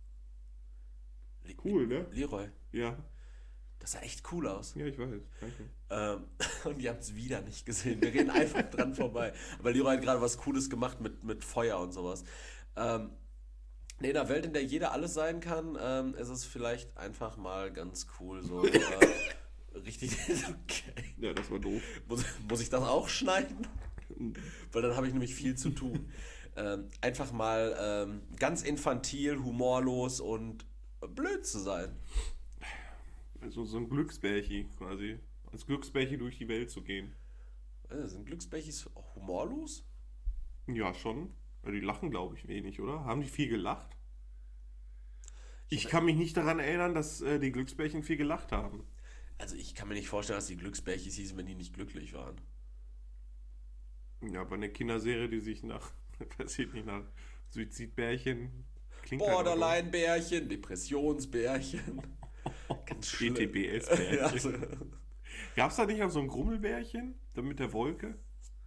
Cool, ne? Leroy. Ja. Das sah echt cool aus. Ja, ich weiß. Danke. Und ihr habt es wieder nicht gesehen. Wir reden einfach dran vorbei. Aber Leroy hat gerade was Cooles gemacht mit Feuer und sowas. In einer Welt, in der jeder alles sein kann, ist es vielleicht einfach mal ganz cool, so richtig. Okay. Ja, das war doof. Muss ich das auch schneiden? Weil dann habe ich nämlich viel zu tun. Einfach mal ganz infantil, humorlos und blöd zu sein. Also so ein Glücksbärchi quasi. Als Glücksbärchi durch die Welt zu gehen. Sind Glücksbärchis humorlos? Ja, schon. Die lachen, glaube ich, wenig, oder? Haben die viel gelacht? Ich kann mich nicht daran erinnern, dass die Glücksbärchen viel gelacht haben. Also ich kann mir nicht vorstellen, dass die Glücksbärchis hießen, wenn die nicht glücklich waren. Ja, aber eine Kinderserie, die sich nach Suizidbärchen klingt. Borderline-Bärchen, Depressionsbärchen. Ganz schlimm. ETBS-Bärchen. Ja, also. Gab es da nicht auch so ein Grummelbärchen mit der Wolke?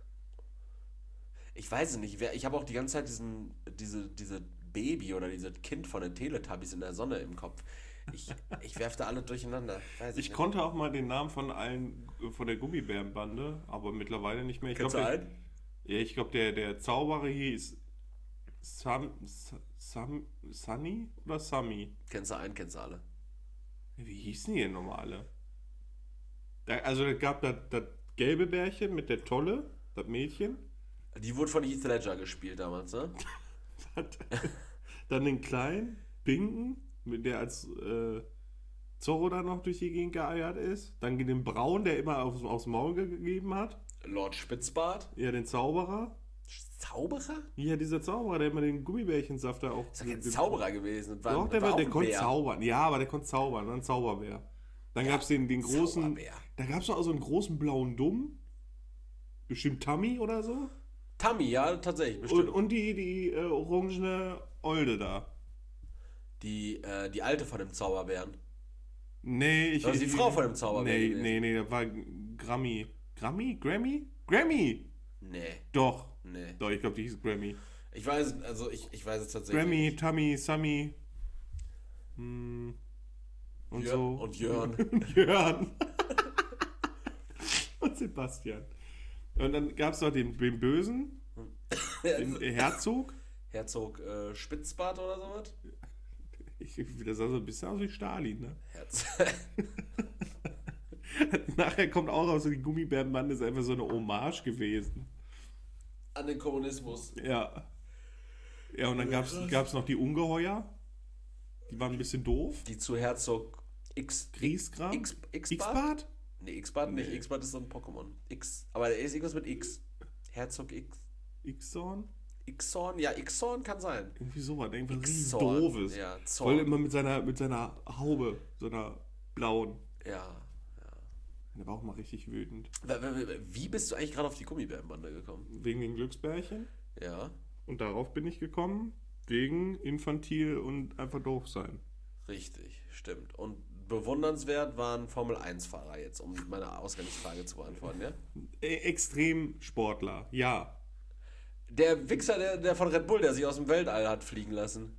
Ich weiß es nicht. Ich habe auch die ganze Zeit diese Baby oder dieses Kind von den Teletubbies in der Sonne im Kopf. Ich werfe da alle durcheinander. Ich konnte auch mal den Namen von der Gummibärenbande, aber mittlerweile nicht mehr. Kennst du einen? Ja, ich glaube, der Zauberer hieß Sunny oder Sammy? Kennst du einen, kennst du alle. Wie hießen die denn normale? Also es gab das gelbe Bärchen mit der Tolle, das Mädchen. Die wurde von Heath Ledger gespielt damals, ne? Dann den kleinen, pinken, mit der als Zorro da noch durch die Gegend geeiert ist. Dann den braunen, der immer aufs Maul gegeben hat. Lord Spitzbart. Ja, den Zauberer. Zauberer? Ja, dieser Zauberer, der immer den Gummibärchensaft da auch... Das ist ja kein Zauberer gewesen. Doch, der konnte zaubern. Ja, aber der konnte zaubern, dann Zauberbär. Dann gab es den großen... Zauberbär. Da gab es auch so einen großen blauen Dumm. Bestimmt Tammy oder so. Tammy, ja, tatsächlich, bestimmt. Und die orangene Olde da. Die alte von dem Zauberbären. Nee, das ist die Frau von dem Zauberbären. Nee, das war Grammy. Grammy? Nee. Nee. Doch. Nee. Doch, ich glaube, die hieß Grammy. Ich weiß es tatsächlich Grammy, nicht. Tammy, Sammy. Und so. Und Jörn. Und Jörn. Und Sebastian. Und dann gab es noch den Bösen, den Herzog. Herzog Spitzbart oder sowas? Das sah so ein bisschen aus wie Stalin, ne? Herz. Nachher kommt auch raus, die Gummibärenbande ist einfach so eine Hommage gewesen. An den Kommunismus. Ja. Ja, und dann gab's noch die Ungeheuer. Die waren ein bisschen doof. Die zu Herzog Grieskram. X-Bart? X-Bart? Nee, X-Bart nicht. Nee. X-Bart ist so ein Pokémon. Aber er ist irgendwas mit X. Herzog X. X-Zorn? Xorn? Ja, Xorn kann sein. Irgendwie sowas. Irgendwas richtig Xorn. doofes. Ja, Voll Zorn. immer mit seiner Haube, so einer blauen. Ja. Der war auch mal richtig wütend. Wie bist du eigentlich gerade auf die Gummibärenbande gekommen? Wegen den Glücksbärchen. Ja, Und darauf bin ich gekommen. Wegen infantil und einfach doof sein. richtig, stimmt. Und bewundernswert waren Formel-1-Fahrer jetzt, um meine Ausgangsfrage zu beantworten, ja? Extremsportler, ja. Der Wichser, der von Red Bull, der sich aus dem Weltall hat fliegen lassen.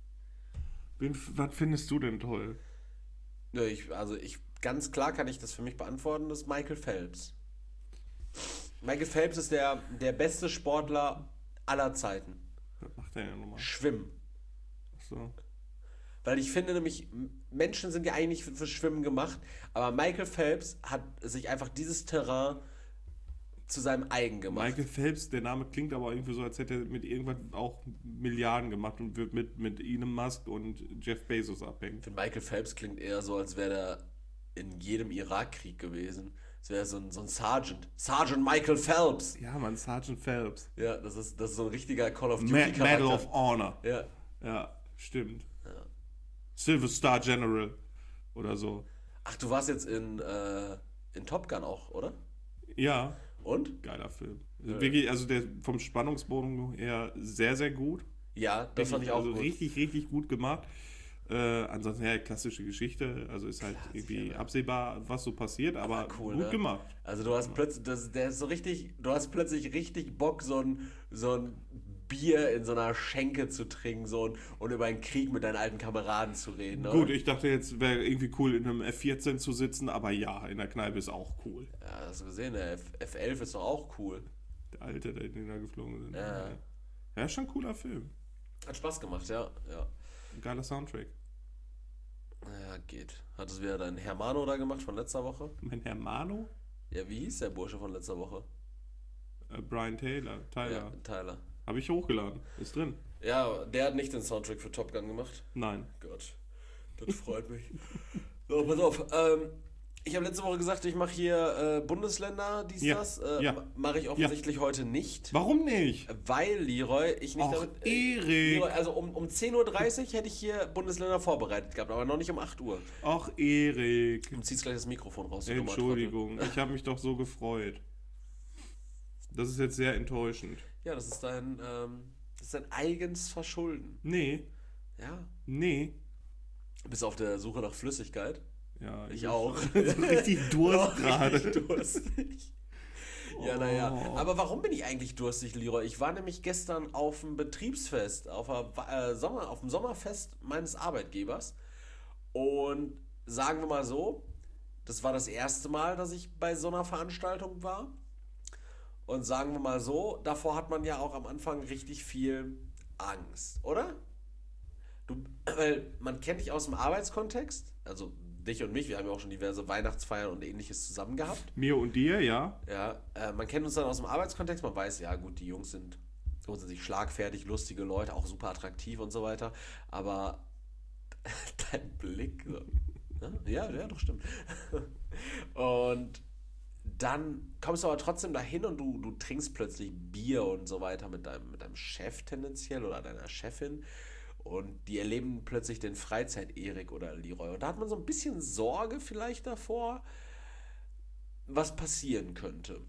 Was findest du denn toll? Ja, ganz klar kann ich das für mich beantworten, das ist Michael Phelps. Michael Phelps ist der beste Sportler aller Zeiten. Was macht der ja nochmal? Schwimmen. So. Weil ich finde nämlich, Menschen sind ja eigentlich für Schwimmen gemacht, aber Michael Phelps hat sich einfach dieses Terrain zu seinem eigen gemacht. Michael Phelps, der Name klingt aber irgendwie so, als hätte er mit irgendwas auch Milliarden gemacht und wird mit Elon Musk und Jeff Bezos abhängen. Ich finde, Michael Phelps klingt eher so, als wäre er in jedem Irakkrieg gewesen. Es wäre so ein Sergeant. Sergeant Michael Phelps. Ja, Mann, Sergeant Phelps. Ja, das ist so ein richtiger Call of Duty Medal Charakter. of Honor. Ja. Ja, stimmt. Ja. Silver Star General oder so. Ach, du warst jetzt in Top Gun auch, oder? Ja, Und? geiler Film. Wirklich, also der vom Spannungsbogen her sehr, sehr gut. Ja, das fand ich auch also gut. richtig, richtig gut gemacht. Ansonsten, ja, klassische Geschichte. Also ist halt irgendwie absehbar, was so passiert, aber cool, gut ne? gemacht. Also du hast plötzlich, du hast plötzlich richtig Bock, so ein Bier in so einer Schenke zu trinken und über einen Krieg mit deinen alten Kameraden zu reden. Oder? Gut, ich dachte jetzt wäre irgendwie cool, in einem F14 zu sitzen, aber ja, in der Kneipe ist auch cool. Ja, hast du gesehen, der F11 ist doch auch cool. Der Alte, den da geflogen sind. Ja. Ja, ist schon ein cooler Film. Hat Spaß gemacht, ja. Ein geiler Soundtrack. Ja, geht. Hat es wieder dein Hermano da gemacht von letzter Woche? Mein Hermano? Ja, wie hieß der Bursche von letzter Woche? Brian Tyler. Ja, Tyler. Habe ich hochgeladen. Ist drin. Ja, der hat nicht den Soundtrack für Top Gun gemacht. Nein. Gott, das freut mich. So, pass auf. Ich habe letzte Woche gesagt, ich mache hier Bundesländer, das. Mache ich offensichtlich heute nicht. Warum nicht? Weil, Leroy, ich nicht Och, damit... Erik. Leroy, also um 10.30 Uhr hätte ich hier Bundesländer vorbereitet gehabt, aber noch nicht um 8 Uhr. Ach, Erik. Du ziehst gleich das Mikrofon raus. du dummer Entschuldigung, ich habe mich doch so gefreut. Das ist jetzt sehr enttäuschend. Trottel. Ja, das ist dein eigens Verschulden. Nee, Ja. nee. Bist du auf der Suche nach Flüssigkeit? Ja, Ich auch. richtig Durst gerade. Richtig durstig. Ja, naja. Aber warum bin ich eigentlich durstig, Leroy? Ich war nämlich gestern auf dem Betriebsfest, auf dem Sommerfest meines Arbeitgebers. Und sagen wir mal so, das war das erste Mal, dass ich bei so einer Veranstaltung war. Und sagen wir mal so, davor hat man ja auch am Anfang richtig viel Angst, oder? Weil man kennt dich aus dem Arbeitskontext, also dich und mich, wir haben ja auch schon diverse Weihnachtsfeiern und ähnliches zusammen gehabt. Mir und dir, ja. Ja, man kennt uns dann aus dem Arbeitskontext, man weiß, ja gut, die Jungs sind grundsätzlich schlagfertig, lustige Leute, auch super attraktiv und so weiter, aber dein Blick, so, ne? Ja, doch, stimmt. Und dann kommst du aber trotzdem dahin und du trinkst plötzlich Bier und so weiter mit deinem Chef tendenziell oder deiner Chefin. Und die erleben plötzlich den Freizeit-Erik oder Leroy. Und da hat man so ein bisschen Sorge vielleicht davor, was passieren könnte.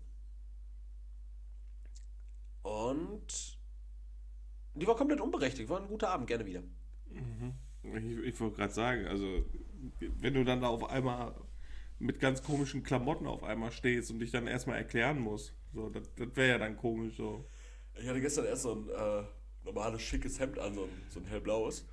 Und die war komplett unberechtigt. War ein guter Abend, gerne wieder. Ich wollte gerade sagen, also wenn du dann da auf einmal mit ganz komischen Klamotten auf einmal stehst und dich dann erstmal erklären musst, so, das wäre ja dann komisch so. Ich hatte gestern erst so ein normales, schickes Hemd an, so ein hellblaues.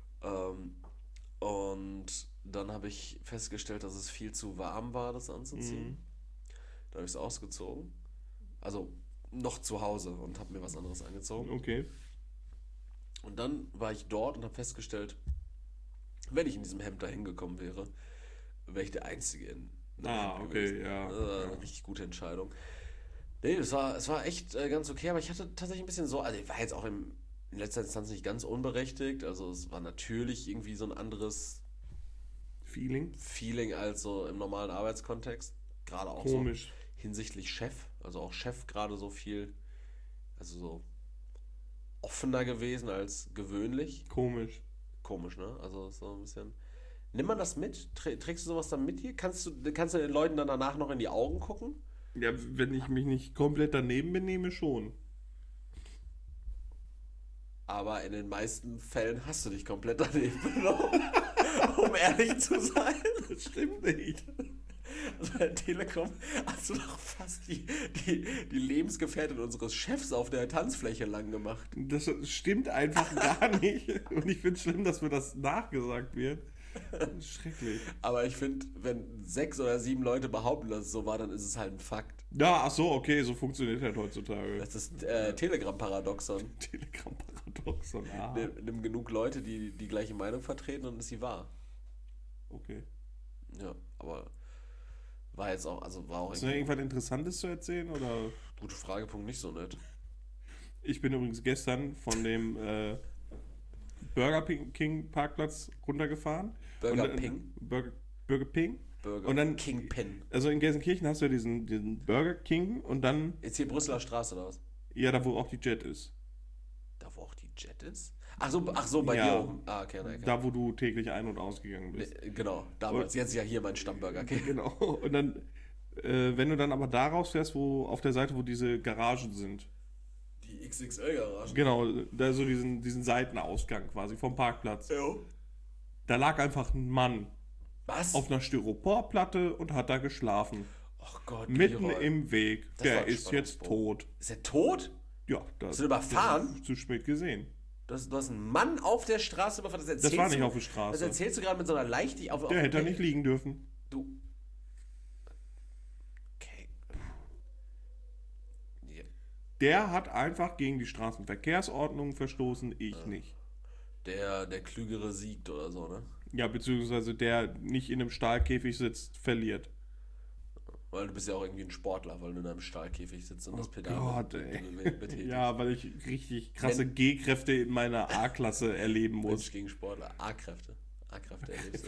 Und dann habe ich festgestellt, dass es viel zu warm war, das anzuziehen. Da habe ich es ausgezogen. Also noch zu Hause und habe mir was anderes angezogen. Okay. Und dann war ich dort und habe festgestellt, wenn ich in diesem Hemd da hingekommen wäre, wäre ich der Einzige in einem Hemd gewesen. Ja. Eine richtig gute Entscheidung. Nee, es war echt ganz okay, aber ich hatte tatsächlich ein bisschen so, also ich war jetzt auch in letzter Instanz nicht ganz unberechtigt, also es war natürlich irgendwie so ein anderes Feeling als so im normalen Arbeitskontext, gerade auch Komisch. so hinsichtlich Chef, also auch Chef gerade so viel, also so offener gewesen als gewöhnlich. Komisch, ne? Also so ein bisschen. Nimm man das mit? Trägst du sowas dann mit hier? Kannst du den Leuten dann danach noch in die Augen gucken? Ja, wenn ich mich nicht komplett daneben benehme, schon. Aber in den meisten Fällen hast du dich komplett daneben benommen, um ehrlich zu sein. Das stimmt nicht. Also bei der Telekom hast du doch fast die Lebensgefährtin unseres Chefs auf der Tanzfläche lang gemacht. Das stimmt einfach gar nicht. Und ich finde es schlimm, dass mir das nachgesagt wird. Das ist schrecklich. Aber ich finde, wenn 6 oder 7 Leute behaupten, dass es so war, dann ist es halt ein Fakt. Ja, ach so, okay, so funktioniert halt heutzutage. Das ist Telegram-Paradoxon. Telegram-Paradoxon, Nimm genug Leute, die die gleiche Meinung vertreten und ist sie wahr. Okay. Ja, aber war jetzt auch, also war auch Hast du noch irgendwas Interessantes zu erzählen, oder? Gute Fragepunkt, nicht so nett. Ich bin übrigens gestern von dem Burger King Parkplatz runtergefahren. Burger King? Burger King. Burger und dann, King Pin. Also in Gelsenkirchen hast du ja diesen Burger King und dann... Jetzt hier Brüsseler Straße oder was? Ja, da wo auch die Jet ist. Da wo auch die Jet ist? Ach so, bei Ja. dir oben. Ah, okay, nein. Da wo du täglich ein- und ausgegangen bist. Genau, damals. Jetzt ist ja hier mein Stammburger King. Genau. Und dann, wenn du dann aber da rausfährst, wo auf der Seite, wo diese Garagen sind. Die XXL-Garage. Genau, da so diesen Seitenausgang quasi vom Parkplatz. Ja. Da lag einfach ein Mann Was? auf einer Styroporplatte und hat da geschlafen. Oh Gott, Mitten Leroy. im Weg. Das war Der ein ist jetzt Spannungsbogen. tot. Ist er tot? Ja, das Hast du überfahren? Zu spät gesehen. Du hast einen Mann auf der Straße überfahren. Das war nicht auf der Straße. Das erzählst du gerade mit so einer Leichtigkeit. Der hätte da nicht liegen dürfen. Du. Okay. Ja. Der hat einfach gegen die Straßenverkehrsordnung verstoßen, ich nicht. Der Klügere siegt oder so, ne? Ja, beziehungsweise der nicht in einem Stahlkäfig sitzt, verliert. Weil du bist ja auch irgendwie ein Sportler, weil du in einem Stahlkäfig sitzt und das Pedal Gott, ey. betätigst. Ja, weil ich richtig krasse G-Kräfte in meiner A-Klasse erleben muss. Mensch gegen Sportler. A-Kräfte. A-Kräfte erlebst du.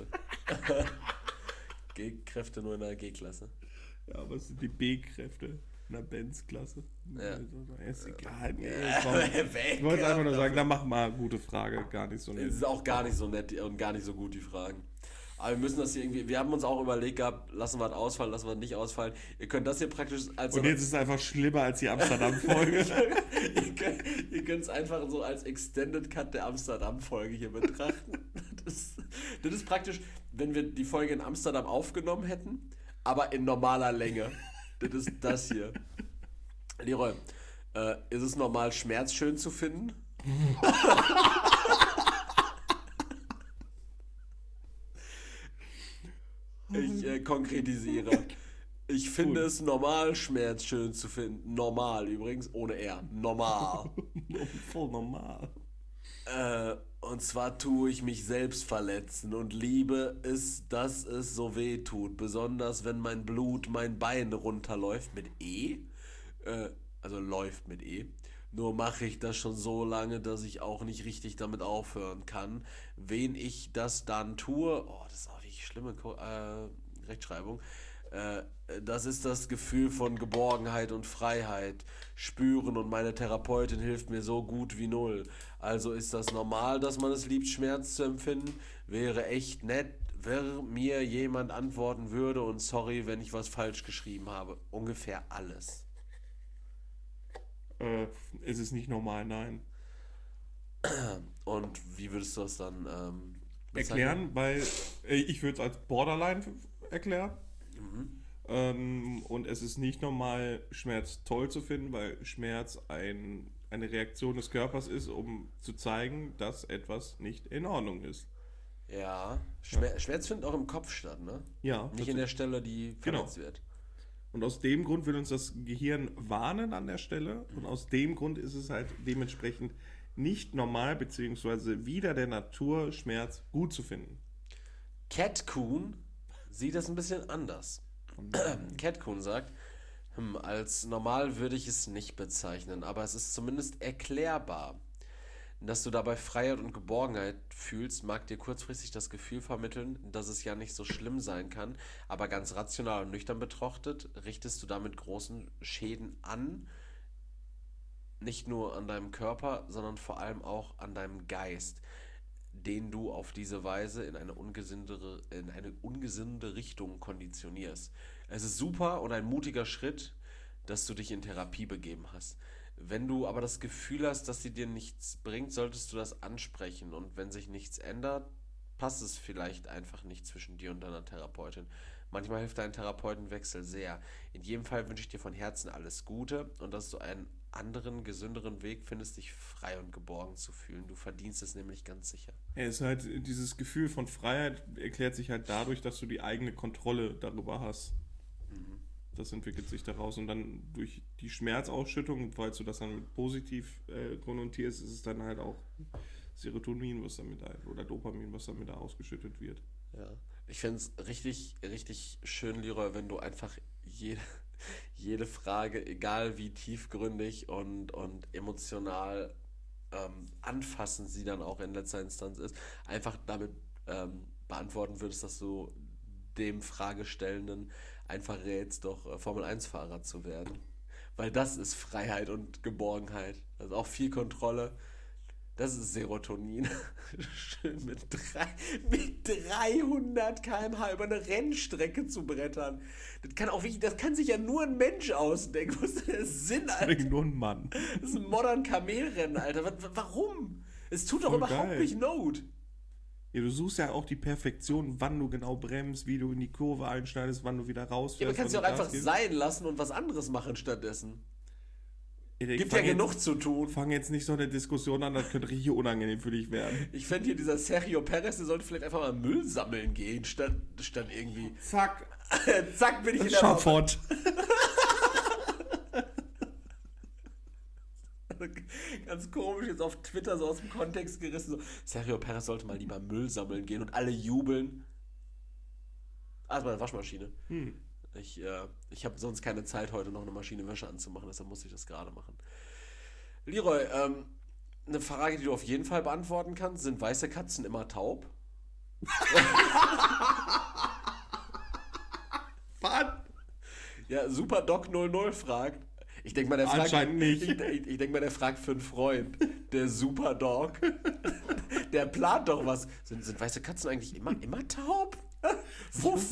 G-Kräfte nur in der G-Klasse. Ja, was sind die B-Kräfte in der Benz-Klasse? Ja. Ist egal. Nee, Weg. ich wollte einfach nur sagen, da mach mal gute Frage, gar nicht so Es nett. ist auch gar nicht so nett und gar nicht so gut, die Fragen. Aber wir müssen das hier irgendwie, wir haben uns auch überlegt gehabt, lassen wir es ausfallen, lassen wir es nicht ausfallen. Ihr könnt das hier praktisch als... Und jetzt ist es einfach schlimmer als die Amsterdam-Folge. ihr könnt es einfach so als Extended Cut der Amsterdam-Folge hier betrachten. Das ist praktisch, wenn wir die Folge in Amsterdam aufgenommen hätten, aber in normaler Länge. Das ist das hier. Leroy, ist es normal, Schmerz schön zu finden? Ich konkretisiere. Ich finde es normal, Schmerz schön zu finden. Normal übrigens, ohne R. Normal. Voll normal. Und zwar tue ich mich selbst verletzen und liebe es, dass es so weh tut. Besonders wenn mein Blut mein Bein runterläuft mit E. Also läuft mit E. Nur mache ich das schon so lange, dass ich auch nicht richtig damit aufhören kann. Wen ich das dann tue, oh, das ist auch wirklich schlimme Rechtschreibung. Das ist das Gefühl von Geborgenheit und Freiheit spüren und meine Therapeutin hilft mir so gut wie null. Also ist das normal, dass man es liebt, Schmerz zu empfinden? Wäre echt nett, wenn mir jemand antworten würde und sorry, wenn ich was falsch geschrieben habe. Ungefähr alles. Es ist nicht normal, nein. Und wie würdest du das dann Erklären, weil ich würde es als Borderline erklären. Und es ist nicht normal, Schmerz toll zu finden, weil Schmerz ein eine Reaktion des Körpers ist, um zu zeigen, dass etwas nicht in Ordnung ist. Ja. Schmerz findet auch im Kopf statt, ne? Ja. Nicht in der Stelle, die verletzt wird. Und aus dem Grund will uns das Gehirn warnen an der Stelle. Und aus dem Grund ist es halt dementsprechend nicht normal, beziehungsweise wider der Natur, Schmerz gut zu finden. Cat Kuhn sieht das ein bisschen anders. Cat Kuhn sagt, als normal würde ich es nicht bezeichnen, aber es ist zumindest erklärbar. Dass du dabei Freiheit und Geborgenheit fühlst, mag dir kurzfristig das Gefühl vermitteln, dass es ja nicht so schlimm sein kann, aber ganz rational und nüchtern betrachtet, richtest du damit großen Schäden an, nicht nur an deinem Körper, sondern vor allem auch an deinem Geist, den du auf diese Weise in eine ungesunde Richtung konditionierst. Es ist super und ein mutiger Schritt, dass du dich in Therapie begeben hast. Wenn du aber das Gefühl hast, dass sie dir nichts bringt, solltest du das ansprechen. Und wenn sich nichts ändert, passt es vielleicht einfach nicht zwischen dir und deiner Therapeutin. Manchmal hilft ein Therapeutenwechsel sehr. In jedem Fall wünsche ich dir von Herzen alles Gute und dass du einen anderen, gesünderen Weg findest, dich frei und geborgen zu fühlen. Du verdienst es nämlich ganz sicher. Ja, es ist halt, dieses Gefühl von Freiheit erklärt sich halt dadurch, dass du die eigene Kontrolle darüber hast. Das entwickelt sich daraus und dann durch die Schmerzausschüttung, falls du das dann mit positiv konnotierst, ist es dann halt auch Serotonin, was damit oder Dopamin, was damit da ausgeschüttet wird. Ja. Ich finde es richtig, richtig schön, Leroy, wenn du einfach jede Frage, egal wie tiefgründig und emotional anfassend sie dann auch in letzter Instanz ist, einfach damit beantworten würdest, dass du dem Fragestellenden einfach rätst, doch Formel-1-Fahrer zu werden. Weil das ist Freiheit und Geborgenheit. Also auch viel Kontrolle. Das ist Serotonin. Schön mit 300 km/h über eine Rennstrecke zu brettern. Das kann sich ja nur ein Mensch ausdenken. Was ist der Sinn, Alter? Nur ein Mann. Das ist ein modern Kamelrennen, Alter. Warum? Es tut doch überhaupt nicht Not. Ja, du suchst ja auch die Perfektion, wann du genau bremst, wie du in die Kurve einschneidest, wann du wieder rausfährst. Ja, aber kannst du auch einfach sein lassen und was anderes machen stattdessen. Ja, gibt ja genug zu tun. Fang jetzt nicht so eine Diskussion an, das könnte richtig unangenehm für dich werden. Ich fände hier dieser Sergio Perez, der sollte vielleicht einfach mal Müll sammeln gehen, statt irgendwie... Zack. Zack, bin ich in der Schafott. Ganz komisch, jetzt auf Twitter so aus dem Kontext gerissen. So, Sergio Perez sollte mal lieber Müll sammeln gehen und alle jubeln. Ah, ist meine Waschmaschine. Ich habe sonst keine Zeit, heute noch eine Maschine Wäsche anzumachen, deshalb muss ich das gerade machen. Leroy, eine Frage, die du auf jeden Fall beantworten kannst: Sind weiße Katzen immer taub? Was? Ja, Superdoc00 fragt. Ich denke mal, der fragt. Anscheinend nicht. Ich denke mal, der fragt für einen Freund. Der Superdog. Der plant doch was. Sind weiße Katzen eigentlich immer taub? Wuff.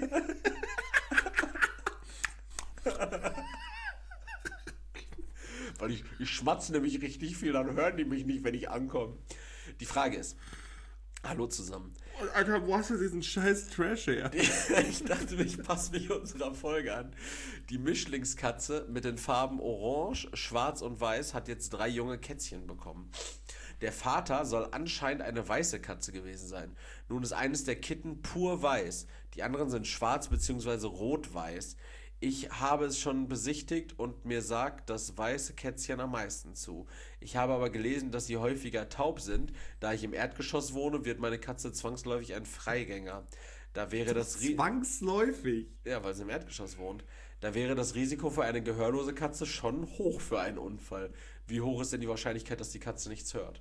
Weil ich schmatze nämlich richtig viel, dann hören die mich nicht, wenn ich ankomme. Die Frage ist, hallo zusammen. Alter, wo hast du diesen scheiß Trash her? Ich dachte, ich passe mich unserer Folge an. Die Mischlingskatze mit den Farben Orange, Schwarz und Weiß hat jetzt 3 junge Kätzchen bekommen. Der Vater soll anscheinend eine weiße Katze gewesen sein. Nun ist eines der Kitten pur weiß. Die anderen sind schwarz bzw. rot-weiß. Ich habe es schon besichtigt und mir sagt das weiße Kätzchen am meisten zu. Ich habe aber gelesen, dass sie häufiger taub sind. Da ich im Erdgeschoss wohne, wird meine Katze zwangsläufig ein Freigänger. Da wäre das Zwangsläufig? Ja, weil sie im Erdgeschoss wohnt. Da wäre das Risiko für eine gehörlose Katze schon hoch für einen Unfall. Wie hoch ist denn die Wahrscheinlichkeit, dass die Katze nichts hört?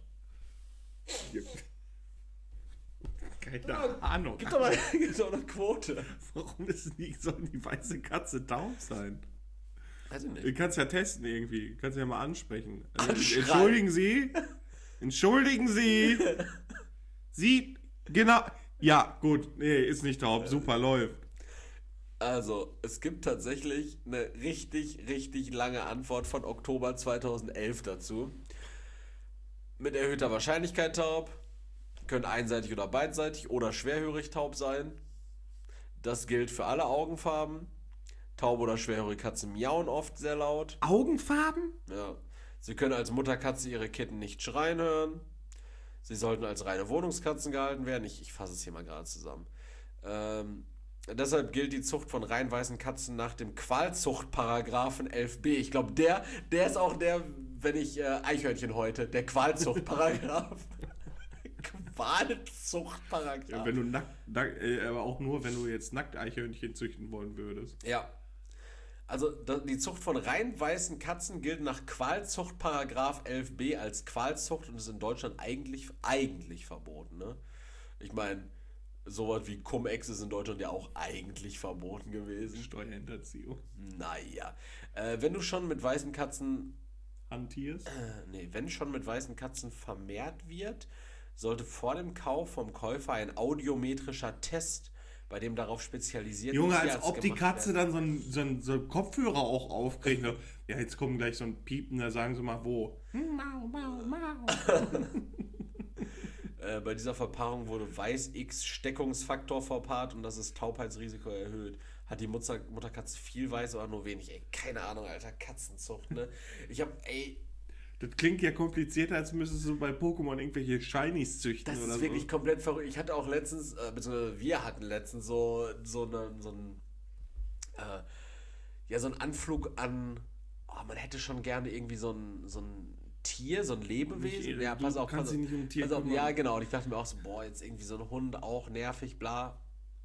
Keine Ahnung. Gib doch mal eine Quote. Warum soll die weiße Katze taub sein? Weiß ich nicht. Du kannst ja testen irgendwie. Du kannst ja mal ansprechen. Also, Anschreien. Entschuldigen Sie. Sie, genau. Ja, gut. Nee, ist nicht taub. Super, läuft. Also, es gibt tatsächlich eine richtig, richtig lange Antwort von Oktober 2011 dazu. Mit erhöhter Wahrscheinlichkeit taub. Können einseitig oder beidseitig oder schwerhörig taub sein. Das gilt für alle Augenfarben. Taube oder schwerhörige Katzen miauen oft sehr laut. Augenfarben? Ja. Sie können als Mutterkatze ihre Kitten nicht schreien hören. Sie sollten als reine Wohnungskatzen gehalten werden. Ich fasse es hier mal gerade zusammen. Deshalb gilt die Zucht von rein weißen Katzen nach dem Qualzuchtparagraphen 11b. Ich glaube, der ist auch der, wenn ich Eichhörnchen häute, der Qualzuchtparagraph. Qualzuchtparagraph. Ja, wenn du aber auch nur, wenn du jetzt nackt Eichhörnchen züchten wollen würdest. Ja. Also die Zucht von rein weißen Katzen gilt nach Qualzuchtparagraph 11b als Qualzucht und ist in Deutschland eigentlich verboten. Ne? Ich meine, sowas wie Cum-Ex ist in Deutschland ja auch eigentlich verboten gewesen. Steuerhinterziehung. Naja. Wenn du schon mit weißen Katzen hantierst? Wenn schon mit weißen Katzen vermehrt wird, sollte vor dem Kauf vom Käufer ein audiometrischer Test bei dem darauf spezialisierte Junge, als ob die Katze dann so einen Kopfhörer auch aufkriegt. Ne? Ja, jetzt kommen gleich so ein Piepen, da sagen sie mal, wo. Mau, mau, mau. Bei dieser Verpaarung wurde Weiß-X-Steckungsfaktor verpaart und das ist Taubheitsrisiko erhöht. Hat die Mutterkatze viel Weiß, aber nur wenig. Ey, keine Ahnung, Alter, Katzenzucht, ne? Das klingt ja komplizierter, als müsstest du bei Pokémon irgendwelche Shinies züchten oder so. Das ist wirklich komplett verrückt. Ich hatte auch letztens, beziehungsweise wir hatten letztens so einen Anflug an, man hätte schon gerne irgendwie so ein Tier, so ein Lebewesen. Ja, pass auf. Kannst dich nicht um ein Tier kümmern. Ja, genau. Und ich dachte mir auch so, jetzt irgendwie so ein Hund, auch nervig, bla.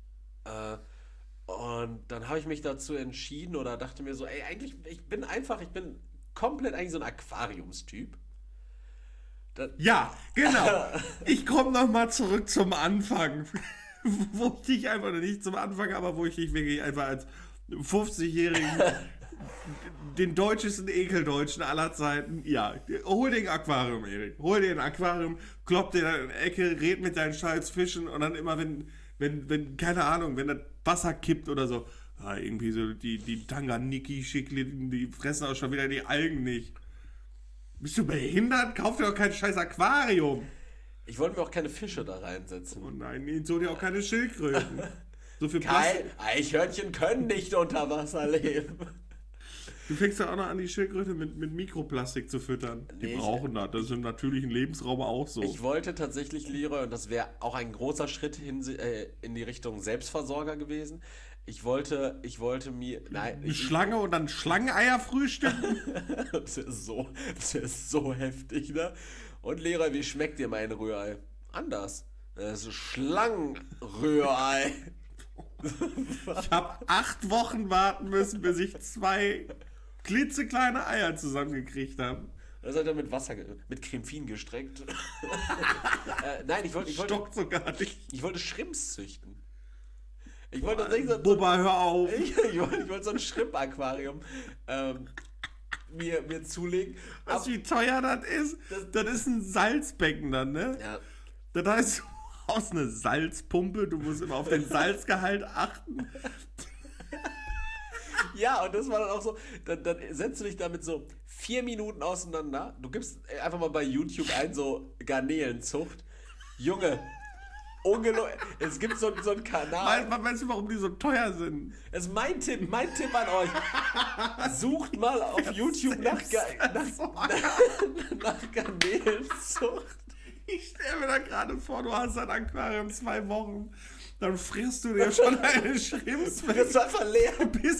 Und dann habe ich mich dazu entschieden oder dachte mir so, eigentlich, ich bin komplett eigentlich so ein Aquariumstyp. Ja, genau. Ich komme nochmal zurück zum Anfang. Wo ich dich einfach nicht zum Anfang, aber wo ich dich wirklich einfach als 50-Jährigen, den deutschesten Ekeldeutschen aller Zeiten, ja, hol dir ein Aquarium, Erik. Hol dir ein Aquarium, klopp dir da in die Ecke, red mit deinen scheiß Fischen und dann immer, wenn keine Ahnung, wenn das Wasser kippt oder so, irgendwie so die Tanganiki-Schikliten, die fressen auch schon wieder die Algen nicht. Bist du behindert? Kauf dir doch kein scheiß Aquarium. Ich wollte mir auch keine Fische da reinsetzen. Oh nein, so dir auch keine Schildkröten. So viel Eichhörnchen können nicht unter Wasser leben. Du fängst ja auch noch an, die Schildkröte mit Mikroplastik zu füttern. Die brauchen das. Das ist im natürlichen Lebensraum auch so. Ich wollte tatsächlich, Leroy, und das wäre auch ein großer Schritt in die Richtung Selbstversorger gewesen. Ich wollte mir... Eine Schlange und dann Schlangeneier frühstücken? Das ist so heftig, ne? Und Leroy, wie schmeckt dir mein Rührei? Anders. Das ist Schlangenrührei. Ich habe 8 Wochen warten müssen, bis ich 2 klitzekleine Eier zusammengekriegt habe. Das hat er mit Creme Fin gestreckt. Nein, ich wollte sogar nicht. Ich wollte Shrimps züchten. Ich wollte tatsächlich Bubba, hör auf. Ich wollte so ein Shrimp-Aquarium mir zulegen. Weißt du, wie teuer das ist? Das ist ein Salzbecken dann, ne? Ja. Das heißt, du brauchst eine Salzpumpe, du musst immer auf den Salzgehalt achten. Ja, und das war dann auch so, dann setzt du dich damit so 4 Minuten auseinander. Du gibst einfach mal bei YouTube ein, so Garnelenzucht. Junge, es gibt so einen Kanal. Weißt du, warum die so teuer sind? Das ist mein Tipp an euch. Sucht mal auf YouTube nach Garnelenzucht. Ich stelle mir da gerade vor, du hast ein Aquarium 2 Wochen, dann frisst du dir schon eine Shrimps. Das war einfach leer.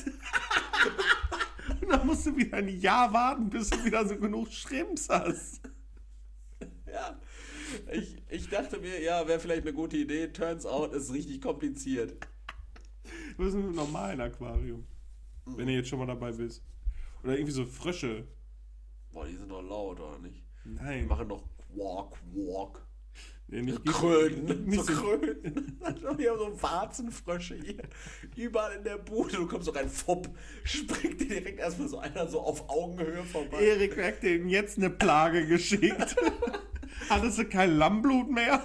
Und dann musst du wieder ein Jahr warten, bis du wieder so genug Shrimps hast. Ja, ich dachte mir, ja, wäre vielleicht eine gute Idee. Turns out, ist richtig kompliziert. Du bist mit einem normalen Aquarium, wenn du jetzt schon mal dabei bist. Oder irgendwie so Frösche. Boah, die sind doch laut, oder nicht? Nein. Die machen doch Walk. Ja, nicht Kröten. Kröten. Wir haben so Warzenfrösche hier. Überall in der Bude. Du kommst so rein, fupp, springt dir direkt erstmal so einer so auf Augenhöhe vorbei. Erik hat denen jetzt eine Plage geschickt. Hattest du kein Lammblut mehr?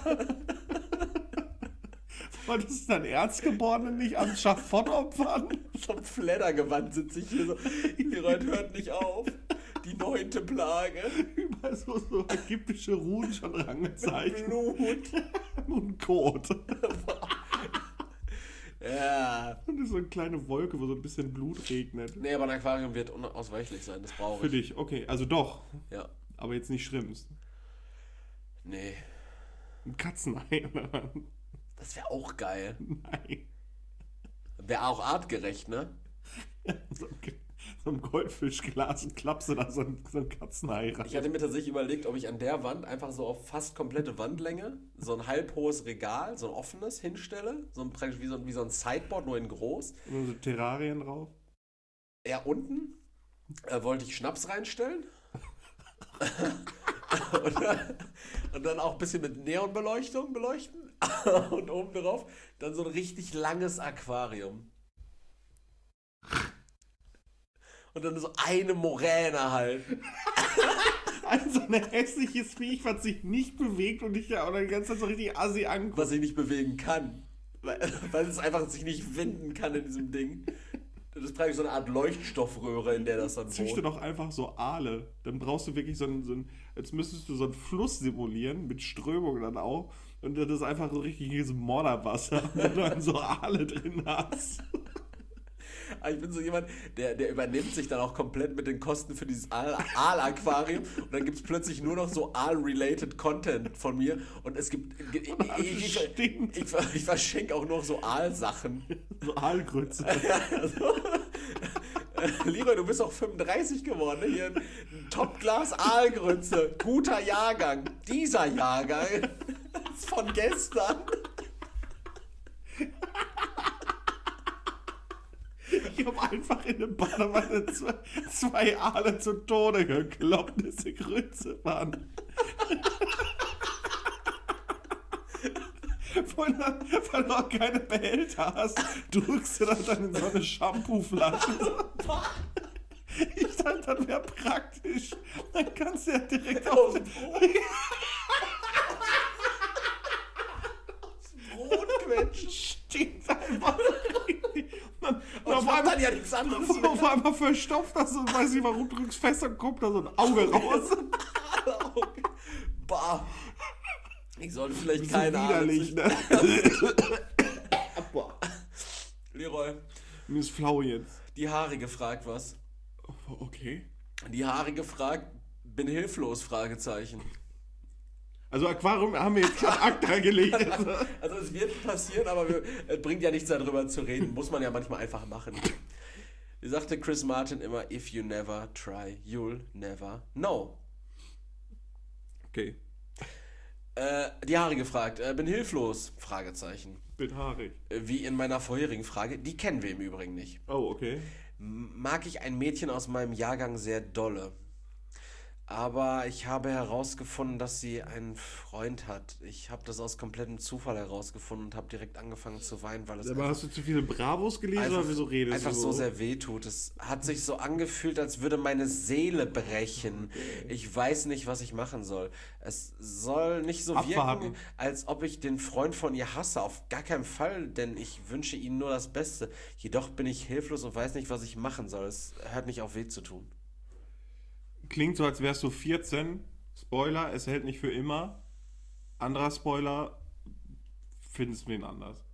Wolltest du dein Erzgeborenen nicht am Schafott opfern? Vom Fleddergewand sitze ich hier so. Die Leute hört nicht auf. Die 9. Plage. Überall so ägyptische Runen schon rangezeichnet. Blut. Und Kot. Ja. Und das ist so eine kleine Wolke, wo so ein bisschen Blut regnet. Nee, aber ein Aquarium wird unausweichlich sein, das brauche Für ich. dich, okay. Also doch. Ja. Aber jetzt nicht Shrimps. Nee, Ein Katzenei oder was? das wäre auch geil. Nein. Wäre auch artgerecht, ne? So ein Goldfischglas und klappst du da so ein Katzenei rein. Ich hatte mir tatsächlich überlegt, ob ich an der Wand einfach so auf fast komplette Wandlänge so ein halbhohes Regal, so ein offenes hinstelle, so ein, praktisch wie so ein Sideboard, nur in groß. Und so Terrarien drauf. Ja, unten wollte ich Schnaps reinstellen. und dann auch ein bisschen mit Neonbeleuchtung beleuchten. Und oben drauf dann so ein richtig langes Aquarium. Und dann so eine Moräne halt. Also ein hässliches Viech, was sich nicht bewegt und dich ja auch die ganze Zeit so richtig assi anguckt. Was ich nicht bewegen kann. Weil es einfach sich nicht winden kann in diesem Ding. Das ist praktisch so eine Art Leuchtstoffröhre, in der das dann Züchte doch einfach so Aale. Dann brauchst du wirklich jetzt müsstest du so einen Fluss simulieren, mit Strömung dann auch. Und das ist einfach so richtiges Modderwasser, wo du dann so Aale drin hast. Aber ich bin so jemand, der übernimmt sich dann auch komplett mit den Kosten für dieses Aal-Aquarium und dann gibt es plötzlich nur noch so Aal-related Content von mir und es gibt ich verschenke auch noch so Aal-Sachen. So Aalgrütze. Also, Leroy, du bist auch 35 geworden, ne? Hier ein Top-Glas Aalgrütze, guter Jahrgang. Dieser Jahrgang ist von gestern. Ich habe einfach in der Badewanne zwei Aale zu Tode gekloppt, diese Grütze waren. Weil du auch keine Behälter hast, drückst du das dann in so eine Shampooflasche. Ich dachte, das wäre praktisch. Dann kannst du ja direkt auf den Brot quetschen. Stinkt einfach. Und auf einmal ja nichts anderes mehr. Auf einmal verstopft das und weiß nicht warum, drückst fest und kommt da so ein Auge raus. Bah. Ich sollte vielleicht So keine widerlich, ne? Leroy, Mir ist flau jetzt. die Haarige fragt was. Okay. Die Haarige fragt, bin hilflos, Fragezeichen. Also Aquarium haben wir jetzt ad acta gelegt. Also es wird passieren, aber es bringt ja nichts darüber zu reden. Muss man ja manchmal einfach machen. Wie sagte Chris Martin immer, if you never try, you'll never know. Okay. Die Haarige fragt, bin hilflos, Fragezeichen. Bin haarig. Wie in meiner vorherigen Frage, die kennen wir im Übrigen nicht. Oh, okay. Mag ich ein Mädchen aus meinem Jahrgang sehr dolle. Aber ich habe herausgefunden, dass sie einen Freund hat. Ich habe das aus komplettem Zufall herausgefunden und habe direkt angefangen zu weinen, weil es Aber hast du zu viele Bravos gelesen oder wieso redest einfach du so sehr weh tut. Es hat sich so angefühlt, als würde meine Seele brechen. Okay. Ich weiß nicht, was ich machen soll. Es soll nicht so wirken, als ob ich den Freund von ihr hasse. Auf gar keinen Fall, denn ich wünsche ihnen nur das Beste. Jedoch bin ich hilflos und weiß nicht, was ich machen soll. Es hört nicht auf, weh zu tun. Klingt so, als wärst du 14. Spoiler, es hält nicht für immer. Anderer Spoiler, findest du wen anders.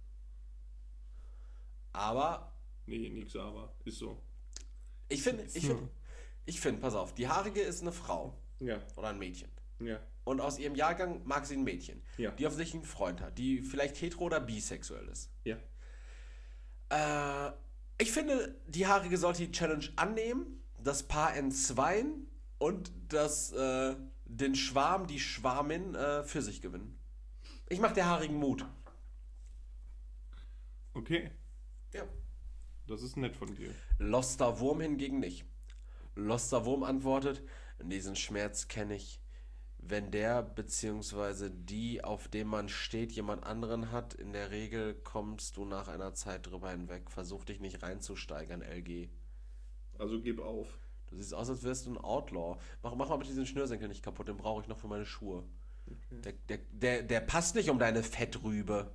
Aber... Nee, nix aber. Ist so. Ich finde, pass auf, die Haarige ist eine Frau. Ja. Oder ein Mädchen. Ja. Und aus ihrem Jahrgang mag sie ein Mädchen. Ja. Die offensichtlich einen Freund hat, die vielleicht hetero oder bisexuell ist. Ja. Ich finde, die Haarige sollte die Challenge annehmen, das Paar entzweien und den Schwarm, die Schwarmin für sich gewinnen. Ich mache der Haarigen Mut. Okay. Ja. Das ist nett von dir. Loster Wurm hingegen nicht. Loster Wurm antwortet, diesen Schmerz kenne ich. Wenn der bzw. die, auf dem man steht, jemand anderen hat, in der Regel kommst du nach einer Zeit drüber hinweg. Versuch dich nicht reinzusteigern, LG. Also gib auf. Du siehst aus, als wärst du ein Outlaw. Mach mal bitte diesen Schnürsenkel nicht kaputt, den brauche ich noch für meine Schuhe. Okay. Der passt nicht um deine Fettrübe.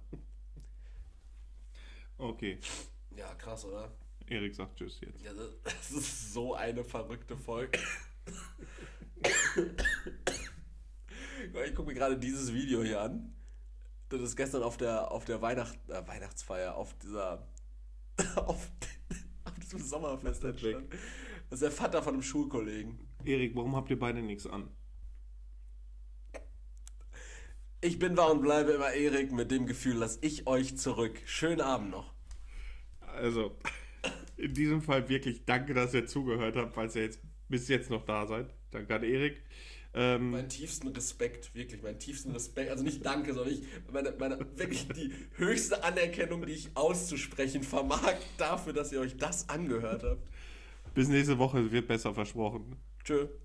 Okay. Ja, krass, oder? Erik sagt Tschüss jetzt. Ja, das ist so eine verrückte Folge. Ich gucke mir gerade dieses Video hier an. Das ist gestern auf der Weihnachtsfeier, auf dieser, auf, auf diesem Sommerfest entstanden. Das ist der Vater von einem Schulkollegen. Erik, warum habt ihr beide nichts an? Ich bin war und bleibe immer Erik, mit dem Gefühl lasse ich euch zurück. Schönen Abend noch. Also, in diesem Fall wirklich danke, dass ihr zugehört habt, falls ihr jetzt bis jetzt noch da seid. Danke an Erik. Meinen tiefsten Respekt, wirklich, meinen tiefsten Respekt. Also nicht danke, sondern meine wirklich die höchste Anerkennung, die ich auszusprechen vermag, dafür, dass ihr euch das angehört habt. Bis nächste Woche, wird besser versprochen. Tschö.